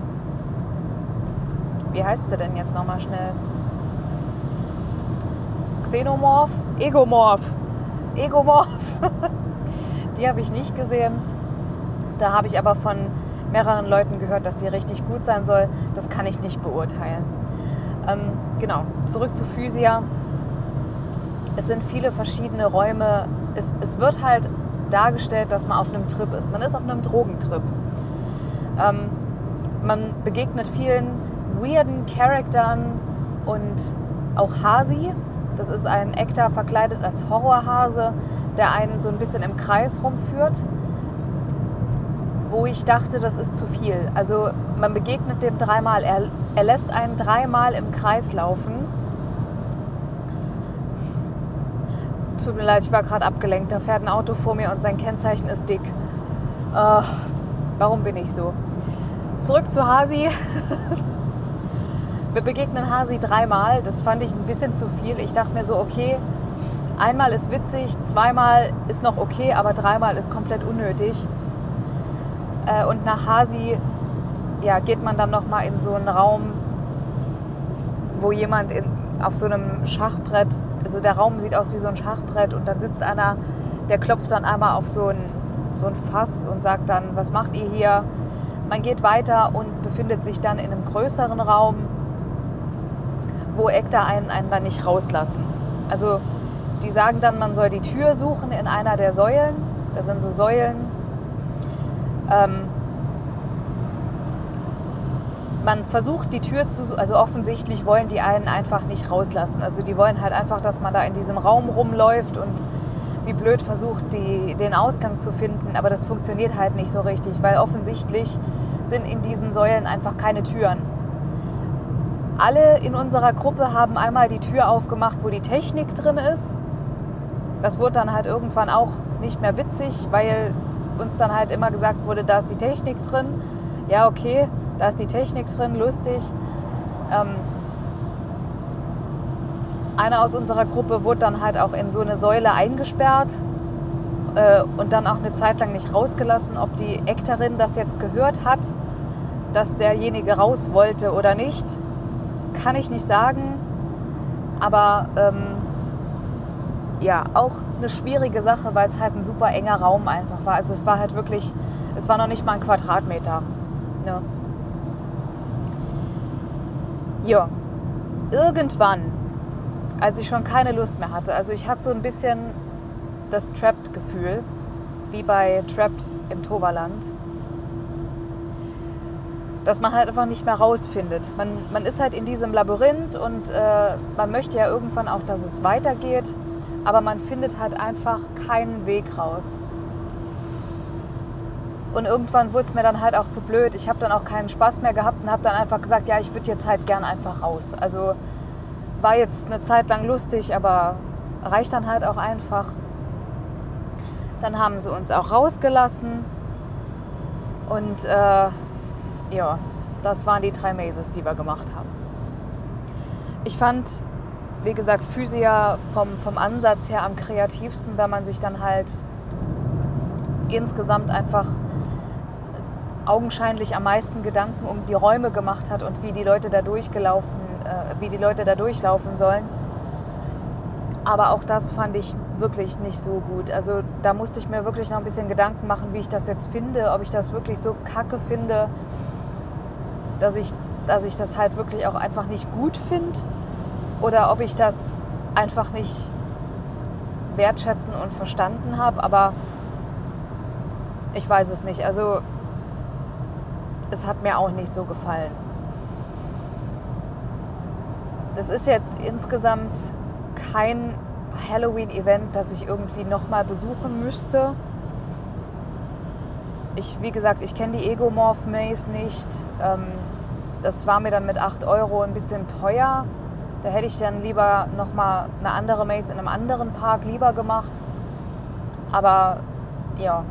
wie heißt sie denn jetzt nochmal schnell? Xenomorph? Egomorph. Egomorph. Die habe ich nicht gesehen. Da habe ich aber von mehreren Leuten gehört, dass die richtig gut sein soll. Das kann ich nicht beurteilen. Ähm, genau, zurück zu Physia. Es sind viele verschiedene Räume. Es, es wird halt dargestellt, dass man auf einem Trip ist. Man ist auf einem Drogentrip. Ähm, man begegnet vielen weirden Charakteren und auch Hasi. Das ist ein Actor verkleidet als Horrorhase, der einen so ein bisschen im Kreis rumführt. Wo ich dachte, das ist zu viel. Also man begegnet dem dreimal. Er, er lässt einen dreimal im Kreis laufen. Tut mir leid, ich war gerade abgelenkt. Da fährt ein Auto vor mir und sein Kennzeichen ist dick. Uh, warum bin ich so? Zurück zu Hasi. Wir begegnen Hasi dreimal. Das fand ich ein bisschen zu viel. Ich dachte mir so, okay, einmal ist witzig, zweimal ist noch okay, aber dreimal ist komplett unnötig. Und nach Hasi ja, geht man dann nochmal in so einen Raum, wo jemand in, auf so einem Schachbrett, also der Raum sieht aus wie so ein Schachbrett und dann sitzt einer, der klopft dann einmal auf so ein, so ein Fass und sagt dann, was macht ihr hier? Man geht weiter und befindet sich dann in einem größeren Raum, wo Actor einen, einen dann nicht rauslassen. Also die sagen dann, man soll die Tür suchen in einer der Säulen. Das sind so Säulen. Ähm, man versucht die Tür zu, also offensichtlich wollen die einen einfach nicht rauslassen. Also die wollen halt einfach, dass man da in diesem Raum rumläuft und wie blöd versucht, die, den Ausgang zu finden. Aber das funktioniert halt nicht so richtig, weil offensichtlich sind in diesen Säulen einfach keine Türen. Alle in unserer Gruppe haben einmal die Tür aufgemacht, wo die Technik drin ist. Das wurde dann halt irgendwann auch nicht mehr witzig, weil uns dann halt immer gesagt wurde, da ist die Technik drin. Ja, okay, Da ist die Technik drin, lustig. Ähm, einer aus unserer Gruppe wurde dann halt auch in so eine Säule eingesperrt äh, und dann auch eine Zeit lang nicht rausgelassen, ob die Äcterin das jetzt gehört hat, dass derjenige raus wollte oder nicht, kann ich nicht sagen. Aber ähm, ja, auch eine schwierige Sache, weil es halt ein super enger Raum einfach war. Also es war halt wirklich, es war noch nicht mal ein Quadratmeter. Ne? Ja, irgendwann, als ich schon keine Lust mehr hatte, also ich hatte so ein bisschen das Trapped-Gefühl, wie bei Trapped im Toverland, dass man halt einfach nicht mehr rausfindet. Man, man ist halt in diesem Labyrinth und äh, man möchte ja irgendwann auch, dass es weitergeht, aber man findet halt einfach keinen Weg raus. Und irgendwann wurde es mir dann halt auch zu blöd. Ich habe dann auch keinen Spaß mehr gehabt und habe dann einfach gesagt, ja, ich würde jetzt halt gern einfach raus. Also war jetzt eine Zeit lang lustig, aber reicht dann halt auch einfach. Dann haben sie uns auch rausgelassen und äh, ja, das waren die drei Mazes, die wir gemacht haben. Ich fand, wie gesagt, Physia vom, vom Ansatz her am kreativsten, weil man sich dann halt insgesamt einfach augenscheinlich am meisten Gedanken um die Räume gemacht hat und wie die Leute da durchgelaufen, äh, wie die Leute da durchlaufen sollen. Aber auch das fand ich wirklich nicht so gut. Also da musste ich mir wirklich noch ein bisschen Gedanken machen, wie ich das jetzt finde, ob ich das wirklich so kacke finde, dass ich, dass ich das halt wirklich auch einfach nicht gut finde oder ob ich das einfach nicht wertschätzen und verstanden habe. Aber ich weiß es nicht. Also es hat mir auch nicht so gefallen. Das ist jetzt insgesamt kein Halloween-Event, das ich irgendwie nochmal besuchen müsste. Ich, wie gesagt, ich kenne die Egomorph Maze nicht. Ähm, das war mir dann mit acht Euro ein bisschen teuer. Da hätte ich dann lieber nochmal eine andere Maze in einem anderen Park lieber gemacht. Aber ja,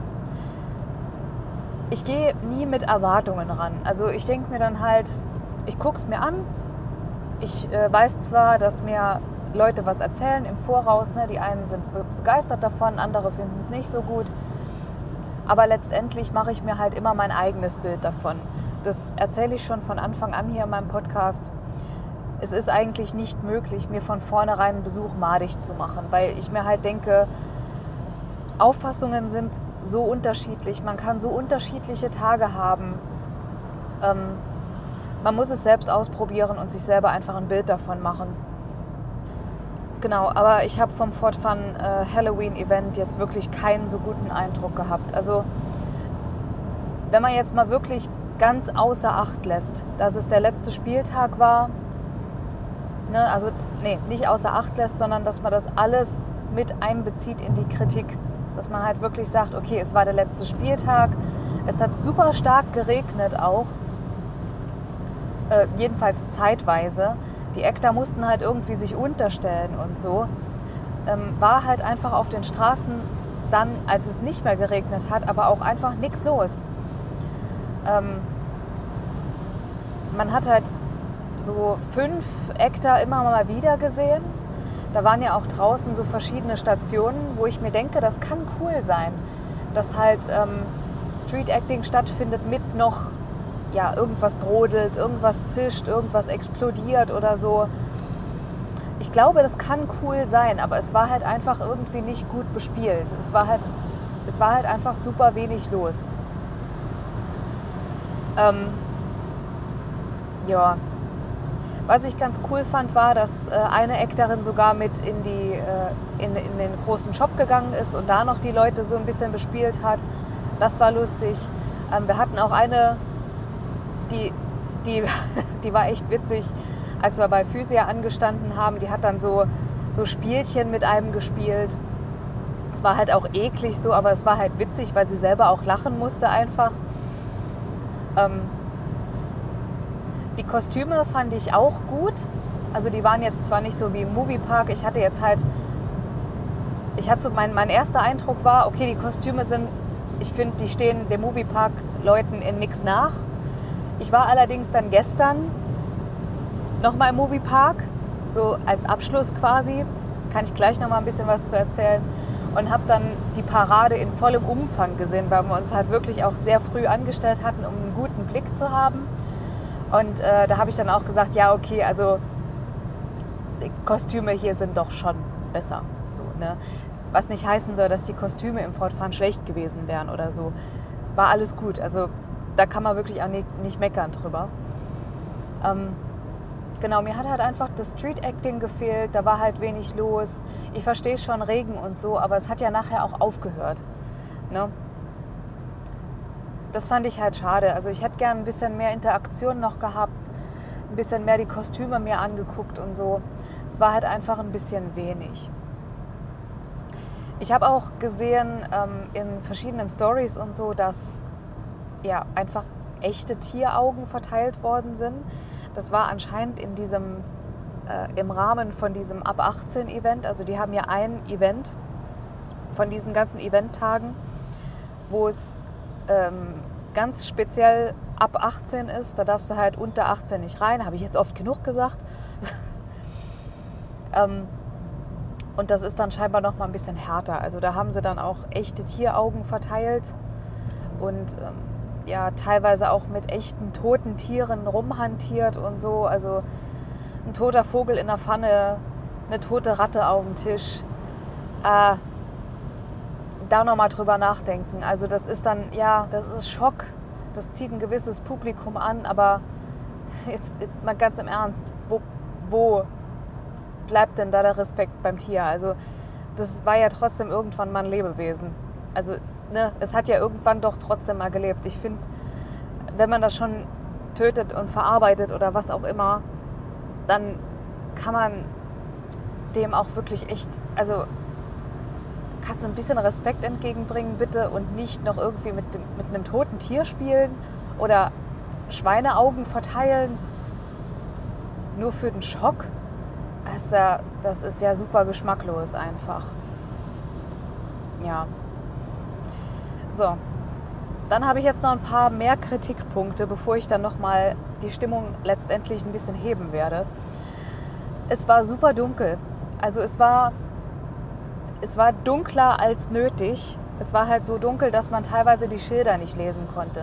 ich gehe nie mit Erwartungen ran. Also ich denke mir dann halt, ich gucke es mir an. Ich äh, weiß zwar, dass mir Leute was erzählen im Voraus. Ne? Die einen sind be- begeistert davon, andere finden es nicht so gut. Aber letztendlich mache ich mir halt immer mein eigenes Bild davon. Das erzähle ich schon von Anfang an hier in meinem Podcast. Es ist eigentlich nicht möglich, mir von vornherein einen Besuch madig zu machen, weil ich mir halt denke, Auffassungen sind so unterschiedlich. Man kann so unterschiedliche Tage haben. Ähm, man muss es selbst ausprobieren und sich selber einfach ein Bild davon machen. Genau, aber ich habe vom Fort Fun äh, Halloween-Event jetzt wirklich keinen so guten Eindruck gehabt. Also wenn man jetzt mal wirklich ganz außer Acht lässt, dass es der letzte Spieltag war, ne, also nee, nicht außer Acht lässt, sondern dass man das alles mit einbezieht in die Kritik. Dass man halt wirklich sagt, okay, es war der letzte Spieltag, es hat super stark geregnet auch, äh, jedenfalls zeitweise. Die Äcter mussten halt irgendwie sich unterstellen und so. Ähm, war halt einfach auf den Straßen dann, als es nicht mehr geregnet hat, aber auch einfach nichts los. Ähm, man hat halt so fünf Äcter immer mal wieder gesehen. Da waren ja auch draußen so verschiedene Stationen, wo ich mir denke, das kann cool sein, dass halt ähm, Street Acting stattfindet mit noch, ja, irgendwas brodelt, irgendwas zischt, irgendwas explodiert oder so. Ich glaube, das kann cool sein, aber es war halt einfach irgendwie nicht gut bespielt. Es war halt, es war halt einfach super wenig los. Ähm, ja. Was ich ganz cool fand, war, dass äh, eine Äcterin sogar mit in, die, äh, in, in den großen Shop gegangen ist und da noch die Leute so ein bisschen bespielt hat. Das war lustig. Ähm, wir hatten auch eine, die, die, die war echt witzig, als wir bei Physia angestanden haben. Die hat dann so, so Spielchen mit einem gespielt. Es war halt auch eklig so, aber es war halt witzig, weil sie selber auch lachen musste einfach. Ähm, Die Kostüme fand ich auch gut. Also die waren jetzt zwar nicht so wie im Moviepark. Ich hatte jetzt halt, ich hatte so, mein, mein erster Eindruck war, okay, die Kostüme sind, ich finde, die stehen dem Moviepark-Leuten in nichts nach. Ich war allerdings dann gestern nochmal im Moviepark, so als Abschluss quasi, kann ich gleich nochmal ein bisschen was zu erzählen, und habe dann die Parade in vollem Umfang gesehen, weil wir uns halt wirklich auch sehr früh angestellt hatten, um einen guten Blick zu haben. Und äh, da habe ich dann auch gesagt, ja okay, also die Kostüme hier sind doch schon besser. So, ne? Was nicht heißen soll, dass die Kostüme im Fortfahren schlecht gewesen wären oder so. War alles gut, also da kann man wirklich auch nicht, nicht meckern drüber. Ähm, Genau, mir hat halt einfach das Street Acting gefehlt, da war halt wenig los. Ich verstehe schon Regen und so, aber es hat ja nachher auch aufgehört. Ne? Das fand ich halt schade. Also ich hätte gern ein bisschen mehr Interaktion noch gehabt, ein bisschen mehr die Kostüme mir angeguckt und so. Es war halt einfach ein bisschen wenig. Ich habe auch gesehen ähm, in verschiedenen Stories und so, dass ja einfach echte Tieraugen verteilt worden sind. Das war anscheinend in diesem, äh, im Rahmen von diesem Ab achtzehn Event. Also die haben ja ein Event von diesen ganzen Eventtagen, wo es ähm, ganz speziell ab achtzehn ist. Da darfst du halt unter achtzehn nicht rein. Habe ich jetzt oft genug gesagt. ähm, und das ist dann scheinbar noch mal ein bisschen härter. Also da haben sie dann auch echte Tieraugen verteilt und ähm, ja, teilweise auch mit echten toten Tieren rumhantiert und so. Also ein toter Vogel in der Pfanne, eine tote Ratte auf dem Tisch. Äh, da nochmal drüber nachdenken. Also das ist dann, ja, das ist Schock. Das zieht ein gewisses Publikum an, aber jetzt, jetzt mal ganz im Ernst, wo, wo bleibt denn da der Respekt beim Tier? Also das war ja trotzdem irgendwann mal ein Lebewesen. Also ne, es hat ja irgendwann doch trotzdem mal gelebt. Ich finde, wenn man das schon tötet und verarbeitet oder was auch immer, dann kann man dem auch wirklich echt, also kannst du ein bisschen Respekt entgegenbringen, bitte, und nicht noch irgendwie mit, dem, mit einem toten Tier spielen oder Schweineaugen verteilen, nur für den Schock. Das ist ja, das ist ja super geschmacklos einfach. Ja. So, dann habe ich jetzt noch ein paar mehr Kritikpunkte, bevor ich dann nochmal die Stimmung letztendlich ein bisschen heben werde. Es war super dunkel. Also es war, es war dunkler als nötig. Es war halt so dunkel, dass man teilweise die Schilder nicht lesen konnte.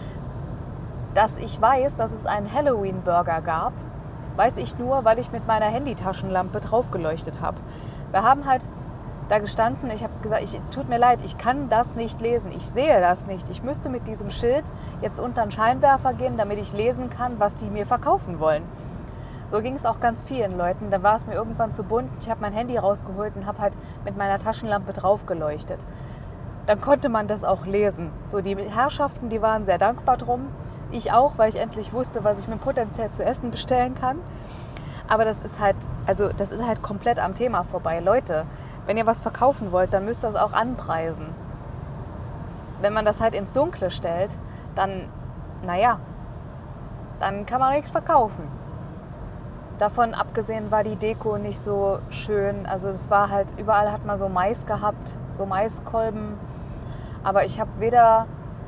Dass ich weiß, dass es einen Halloween-Burger gab, weiß ich nur, weil ich mit meiner Handytaschenlampe drauf geleuchtet habe. Wir haben halt da gestanden, ich habe gesagt, ich, tut mir leid, ich kann das nicht lesen, ich sehe das nicht. Ich müsste mit diesem Schild jetzt unter den Scheinwerfer gehen, damit ich lesen kann, was die mir verkaufen wollen. So ging es auch ganz vielen Leuten. Dann war es mir irgendwann zu bunt. Ich habe mein Handy rausgeholt und habe halt mit meiner Taschenlampe drauf geleuchtet. Dann konnte man das auch lesen. So, die Herrschaften, die waren sehr dankbar drum. Ich auch, weil ich endlich wusste, was ich mir potenziell zu essen bestellen kann. Aber das ist halt, also das ist halt komplett am Thema vorbei. Leute, wenn ihr was verkaufen wollt, dann müsst ihr es auch anpreisen. Wenn man das halt ins Dunkle stellt, dann, naja, dann kann man nichts verkaufen. Davon abgesehen war die Deko nicht so schön. Also es war halt, überall hat man so Mais gehabt, so Maiskolben. Aber ich habe weder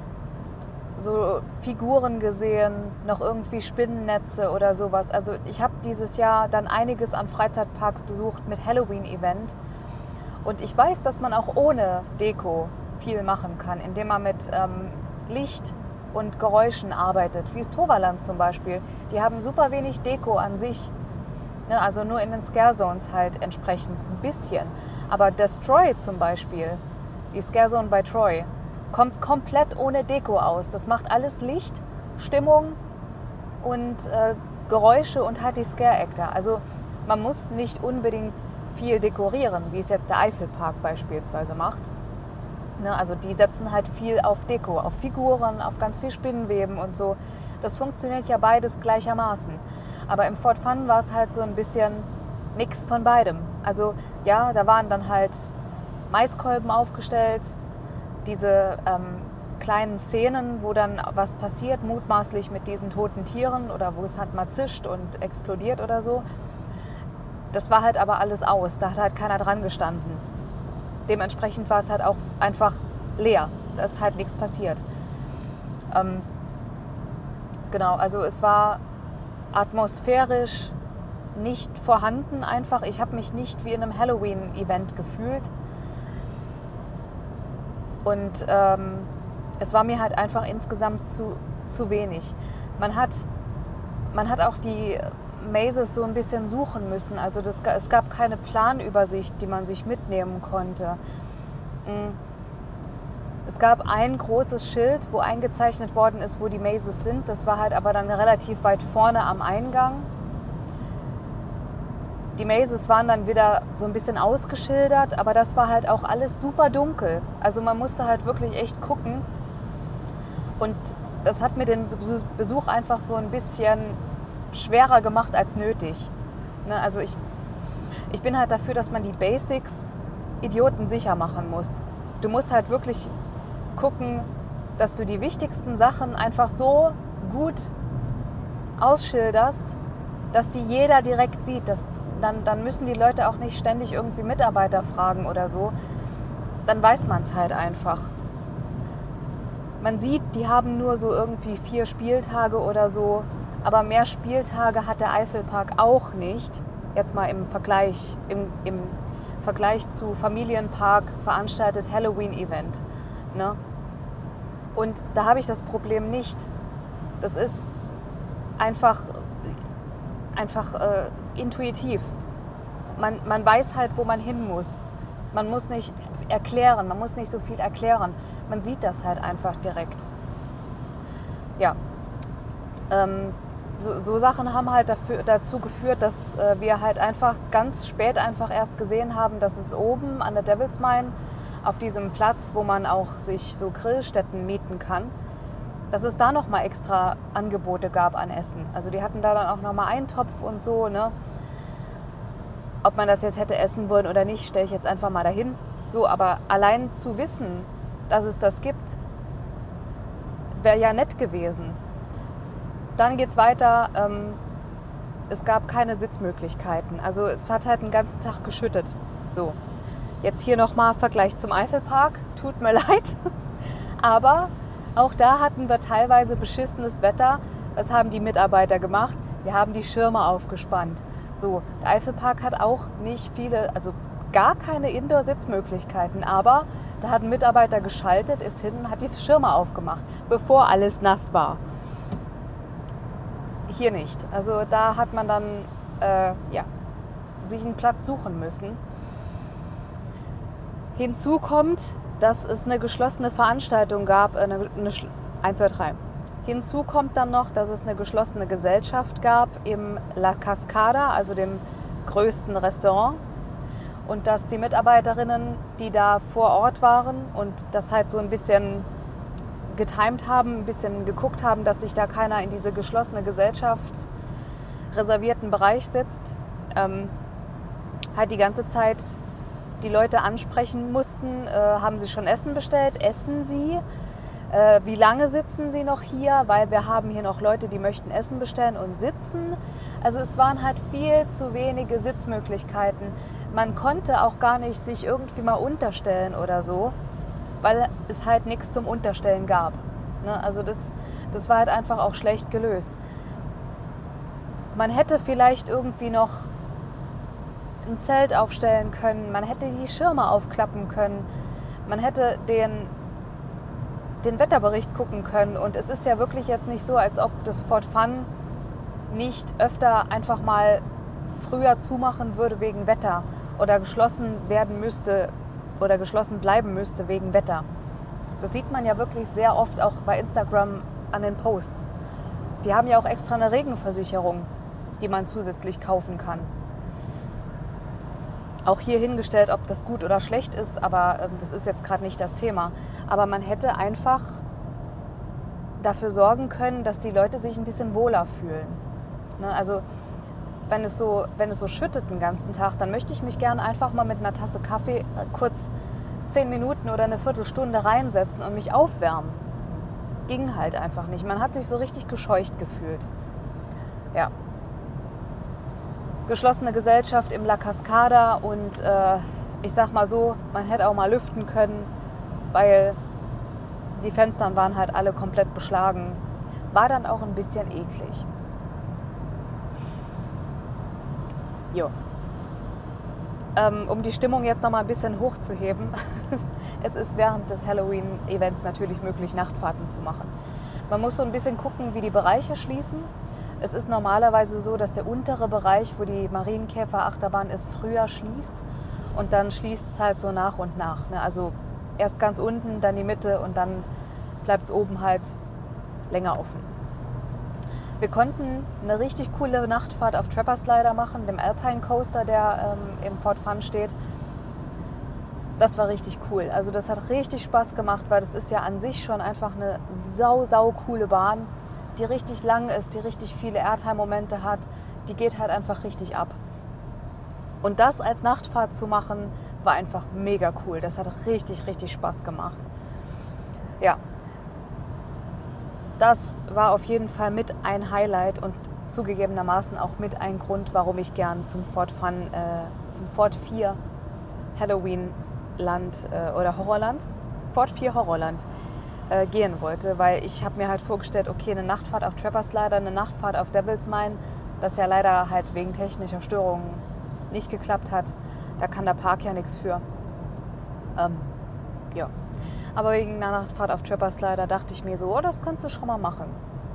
so Figuren gesehen, noch irgendwie Spinnennetze oder sowas. Also ich habe dieses Jahr dann einiges an Freizeitparks besucht mit Halloween-Event. Und ich weiß, dass man auch ohne Deko viel machen kann, indem man mit ähm, Licht und Geräuschen arbeitet, wie das Toverland zum Beispiel. Die haben super wenig Deko an sich, ne? Also nur in den Scare Zones halt entsprechend ein bisschen. Aber Destroy zum Beispiel, die Scare Zone bei Troy, kommt komplett ohne Deko aus. Das macht alles Licht, Stimmung und äh, Geräusche und hat die Scare Actor. Also man muss nicht unbedingt viel dekorieren, wie es jetzt der Eifelpark beispielsweise macht. Ne, also die setzen halt viel auf Deko, auf Figuren, auf ganz viel Spinnenweben und so. Das funktioniert ja beides gleichermaßen. Aber im Fort Fun war es halt so ein bisschen nix von beidem. Also ja, da waren dann halt Maiskolben aufgestellt, diese ähm, kleinen Szenen, wo dann was passiert, mutmaßlich mit diesen toten Tieren oder wo es halt mal zischt und explodiert oder so. Das war halt aber alles aus, da hat halt keiner dran gestanden. Dementsprechend war es halt auch einfach leer, da ist halt nichts passiert. Ähm, genau, also es war atmosphärisch nicht vorhanden einfach. Ich habe mich nicht wie in einem Halloween-Event gefühlt. Und ähm, es war mir halt einfach insgesamt zu, zu wenig. Man hat, man hat auch die Mazes so ein bisschen suchen müssen. Also das, es gab keine Planübersicht, die man sich mitnehmen konnte. Es gab ein großes Schild, wo eingezeichnet worden ist, wo die Mazes sind. Das war halt aber dann relativ weit vorne am Eingang. Die Mazes waren dann wieder so ein bisschen ausgeschildert, aber das war halt auch alles super dunkel. Also man musste halt wirklich echt gucken. Und das hat mir den Besuch einfach so ein bisschen schwerer gemacht als nötig. Ne, also ich, ich bin halt dafür, dass man die Basics idiotensicher machen muss. Du musst halt wirklich gucken, dass du die wichtigsten Sachen einfach so gut ausschilderst, dass die jeder direkt sieht. Dass, dann, dann müssen die Leute auch nicht ständig irgendwie Mitarbeiter fragen oder so. Dann weiß man es halt einfach. Man sieht, die haben nur so irgendwie vier Spieltage oder so, aber mehr Spieltage hat der Eifelpark auch nicht. Jetzt mal im Vergleich, im, im Vergleich zu Familienpark veranstaltet Halloween-Event. Ne? Und da habe ich das Problem nicht. Das ist einfach, einfach äh, intuitiv. Man, man weiß halt, wo man hin muss. Man muss nicht erklären, man muss nicht so viel erklären. Man sieht das halt einfach direkt. Ja, ähm, so, so Sachen haben halt dafür, dazu geführt, dass äh, wir halt einfach ganz spät einfach erst gesehen haben, dass es oben an der Devil's Mine auf diesem Platz, wo man auch sich so Grillstätten mieten kann, dass es da nochmal extra Angebote gab an Essen. Also die hatten da dann auch nochmal Eintopf und so, ne? Ob man das jetzt hätte essen wollen oder nicht, stelle ich jetzt einfach mal dahin. So, aber allein zu wissen, dass es das gibt, wäre ja nett gewesen. Dann geht's weiter. Ähm, es gab keine Sitzmöglichkeiten. Also es hat halt den ganzen Tag geschüttet. So, jetzt hier nochmal Vergleich zum Eifelpark. Tut mir leid. Aber auch da hatten wir teilweise beschissenes Wetter. Was haben die Mitarbeiter gemacht? Die haben die Schirme aufgespannt. So, der Eifelpark hat auch nicht viele, also gar keine Indoor-Sitzmöglichkeiten, aber da hat ein Mitarbeiter geschaltet, ist hin und hat die Schirme aufgemacht, bevor alles nass war. Hier nicht. Also da hat man dann äh, ja, sich einen Platz suchen müssen. Hinzu kommt, dass es eine geschlossene Veranstaltung gab, eine, eine eins, zwei, drei. Hinzu kommt dann noch, dass es eine geschlossene Gesellschaft gab im La Cascada, also dem größten Restaurant. Und dass die Mitarbeiterinnen, die da vor Ort waren und das halt so ein bisschen getimt haben, ein bisschen geguckt haben, dass sich da keiner in diese geschlossene Gesellschaft reservierten Bereich sitzt, ähm, halt die ganze Zeit die Leute ansprechen mussten, äh, haben sie schon Essen bestellt, essen sie? Äh, wie lange sitzen Sie noch hier? Weil wir haben hier noch Leute, die möchten Essen bestellen und sitzen. Also es waren halt viel zu wenige Sitzmöglichkeiten. Man konnte auch gar nicht sich irgendwie mal unterstellen oder so, weil es halt nichts zum Unterstellen gab. Ne? Also das, das war halt einfach auch schlecht gelöst. Man hätte vielleicht irgendwie noch ein Zelt aufstellen können. Man hätte die Schirme aufklappen können. Man hätte den den Wetterbericht gucken können. Und es ist ja wirklich jetzt nicht so, als ob das Fort Fun nicht öfter einfach mal früher zumachen würde wegen Wetter oder geschlossen werden müsste oder geschlossen bleiben müsste wegen Wetter. Das sieht man ja wirklich sehr oft auch bei Instagram an den Posts. Die haben ja auch extra eine Regenversicherung, die man zusätzlich kaufen kann. Auch hier hingestellt, ob das gut oder schlecht ist, aber ähm, das ist jetzt gerade nicht das Thema. Aber man hätte einfach dafür sorgen können, dass die Leute sich ein bisschen wohler fühlen. Ne? Also wenn es, so, wenn es so schüttet den ganzen Tag, dann möchte ich mich gerne einfach mal mit einer Tasse Kaffee äh, kurz zehn Minuten oder eine Viertelstunde reinsetzen und mich aufwärmen. Ging halt einfach nicht. Man hat sich so richtig gescheucht gefühlt. Ja. Geschlossene Gesellschaft im La Cascada und äh, ich sag mal so, man hätte auch mal lüften können, weil die Fenster waren halt alle komplett beschlagen. war dann auch ein bisschen eklig. Jo. Ähm, um die Stimmung jetzt noch mal ein bisschen hochzuheben, es ist während des Halloween-Events natürlich möglich, Nachtfahrten zu machen. Man muss so ein bisschen gucken, wie die Bereiche schließen. Es ist normalerweise so, dass der untere Bereich, wo die Marienkäfer-Achterbahn ist, früher schließt und dann schließt es halt so nach und nach. Ne? Also erst ganz unten, dann die Mitte und dann bleibt es oben halt länger offen. Wir konnten eine richtig coole Nachtfahrt auf Trapper Slider machen, dem Alpine Coaster, der ähm, im Fort Fun steht. Das war richtig cool. Also das hat richtig Spaß gemacht, weil das ist ja an sich schon einfach eine sau, sau coole Bahn, die richtig lang ist, die richtig viele Airtime-Momente hat. Die geht halt einfach richtig ab. Und das als Nachtfahrt zu machen, war einfach mega cool. Das hat richtig, richtig Spaß gemacht. Ja. Das war auf jeden Fall mit ein Highlight und zugegebenermaßen auch mit ein Grund, warum ich gern zum Fort Fun, äh, zum Fort vier Halloween Land äh, oder Horrorland, Fort vier Horrorland äh, gehen wollte, weil ich habe mir halt vorgestellt, okay, eine Nachtfahrt auf Trapper Slider, eine Nachtfahrt auf Devil's Mine, das ja leider halt wegen technischer Störungen nicht geklappt hat. Da kann der Park ja nichts für. Ähm, ja. Aber wegen einer Nachtfahrt auf Trapper Slider dachte ich mir so, oh, das kannst du schon mal machen.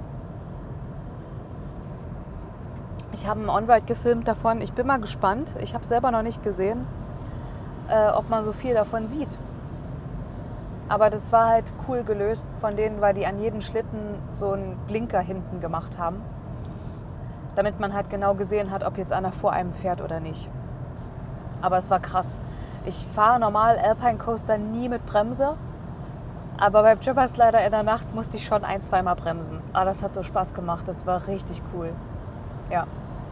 Ich habe einen On-Ride gefilmt davon. Ich bin mal gespannt. Ich habe es selber noch nicht gesehen, äh, ob man so viel davon sieht. Aber das war halt cool gelöst von denen, weil die an jeden Schlitten so einen Blinker hinten gemacht haben, damit man halt genau gesehen hat, ob jetzt einer vor einem fährt oder nicht. Aber es war krass. Ich fahre normal Alpine Coaster nie mit Bremse, aber beim Trapper Slider in der Nacht musste ich schon ein-, zweimal bremsen. Aber das hat so Spaß gemacht, das war richtig cool. Ja.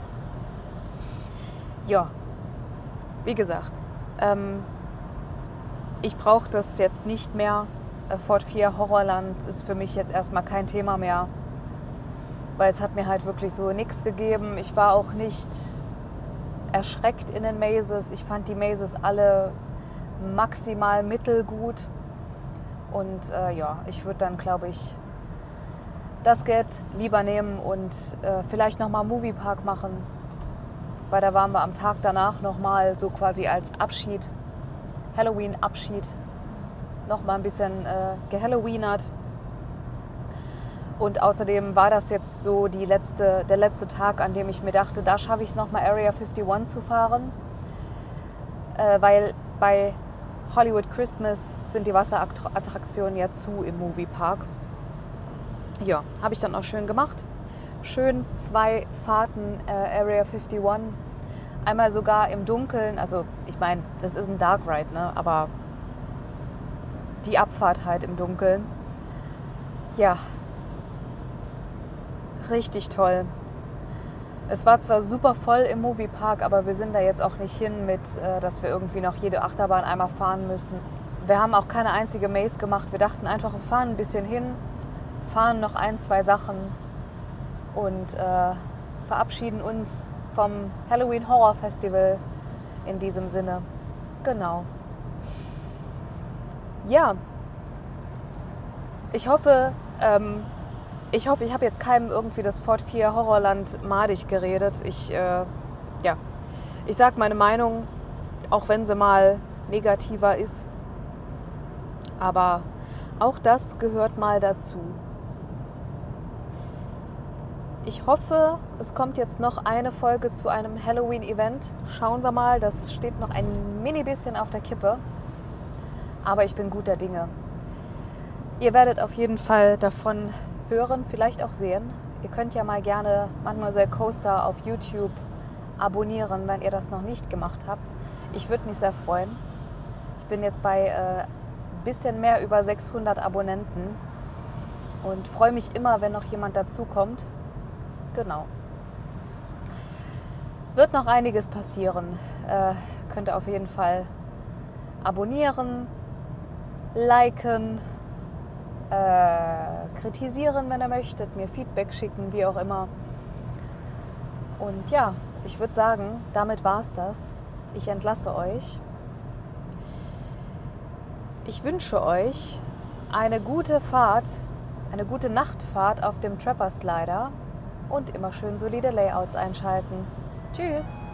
Ja, wie gesagt, ähm, ich brauche das jetzt nicht mehr. Fort vier Horrorland ist für mich jetzt erstmal kein Thema mehr, weil es hat mir halt wirklich so nichts gegeben. Ich war auch nicht erschreckt in den Mazes. Ich fand die Mazes alle maximal mittelgut. Und äh, ja, ich würde dann, glaube ich, das Geld lieber nehmen und äh, vielleicht nochmal Moviepark machen. Weil da waren wir am Tag danach nochmal so quasi als Abschied, Halloween-Abschied, nochmal ein bisschen äh, gehalloweenert. Und außerdem war das jetzt so die letzte, der letzte Tag, an dem ich mir dachte, da schaffe ich es nochmal Area einundfünfzig zu fahren. Äh, weil bei Hollywood Christmas sind die Wasserattraktionen ja zu im Moviepark. Ja, habe ich dann auch schön gemacht. Schön zwei Fahrten äh, Area einundfünfzig. Einmal sogar im Dunkeln. Also ich meine, das ist ein Dark Ride, ne? Aber die Abfahrt halt im Dunkeln. Ja, richtig toll. Es war zwar super voll im Moviepark, aber wir sind da jetzt auch nicht hin mit, äh, dass wir irgendwie noch jede Achterbahn einmal fahren müssen. Wir haben auch keine einzige Maze gemacht. Wir dachten einfach, wir fahren ein bisschen hin, fahren noch ein, zwei Sachen und äh, verabschieden uns vom Halloween Horror Festival in diesem Sinne. Genau. Ja, ich hoffe, ähm, ich hoffe, ich habe jetzt keinem irgendwie das Fort vier Horrorland madig geredet. Ich, äh, ja, ich sage meine Meinung, auch wenn sie mal negativer ist. Aber auch das gehört mal dazu. Ich hoffe, es kommt jetzt noch eine Folge zu einem Halloween-Event. Schauen wir mal, das steht noch ein mini bisschen auf der Kippe. Aber ich bin guter Dinge. Ihr werdet auf jeden Fall davon hören, vielleicht auch sehen. Ihr könnt ja mal gerne Mademoiselle Coaster auf YouTube abonnieren, wenn ihr das noch nicht gemacht habt. Ich würde mich sehr freuen. Ich bin jetzt bei äh, bisschen mehr über sechshundert Abonnenten und freue mich immer, wenn noch jemand dazukommt. Genau. Wird noch einiges passieren. Äh, könnt ihr auf jeden Fall abonnieren, liken, äh, kritisieren, wenn ihr möchtet, mir Feedback schicken, wie auch immer. Und ja, ich würde sagen, damit war's das. Ich entlasse euch. Ich wünsche euch eine gute Fahrt eine gute Nachtfahrt auf dem Trapper Slider und immer schön solide Layouts einschalten. Tschüss!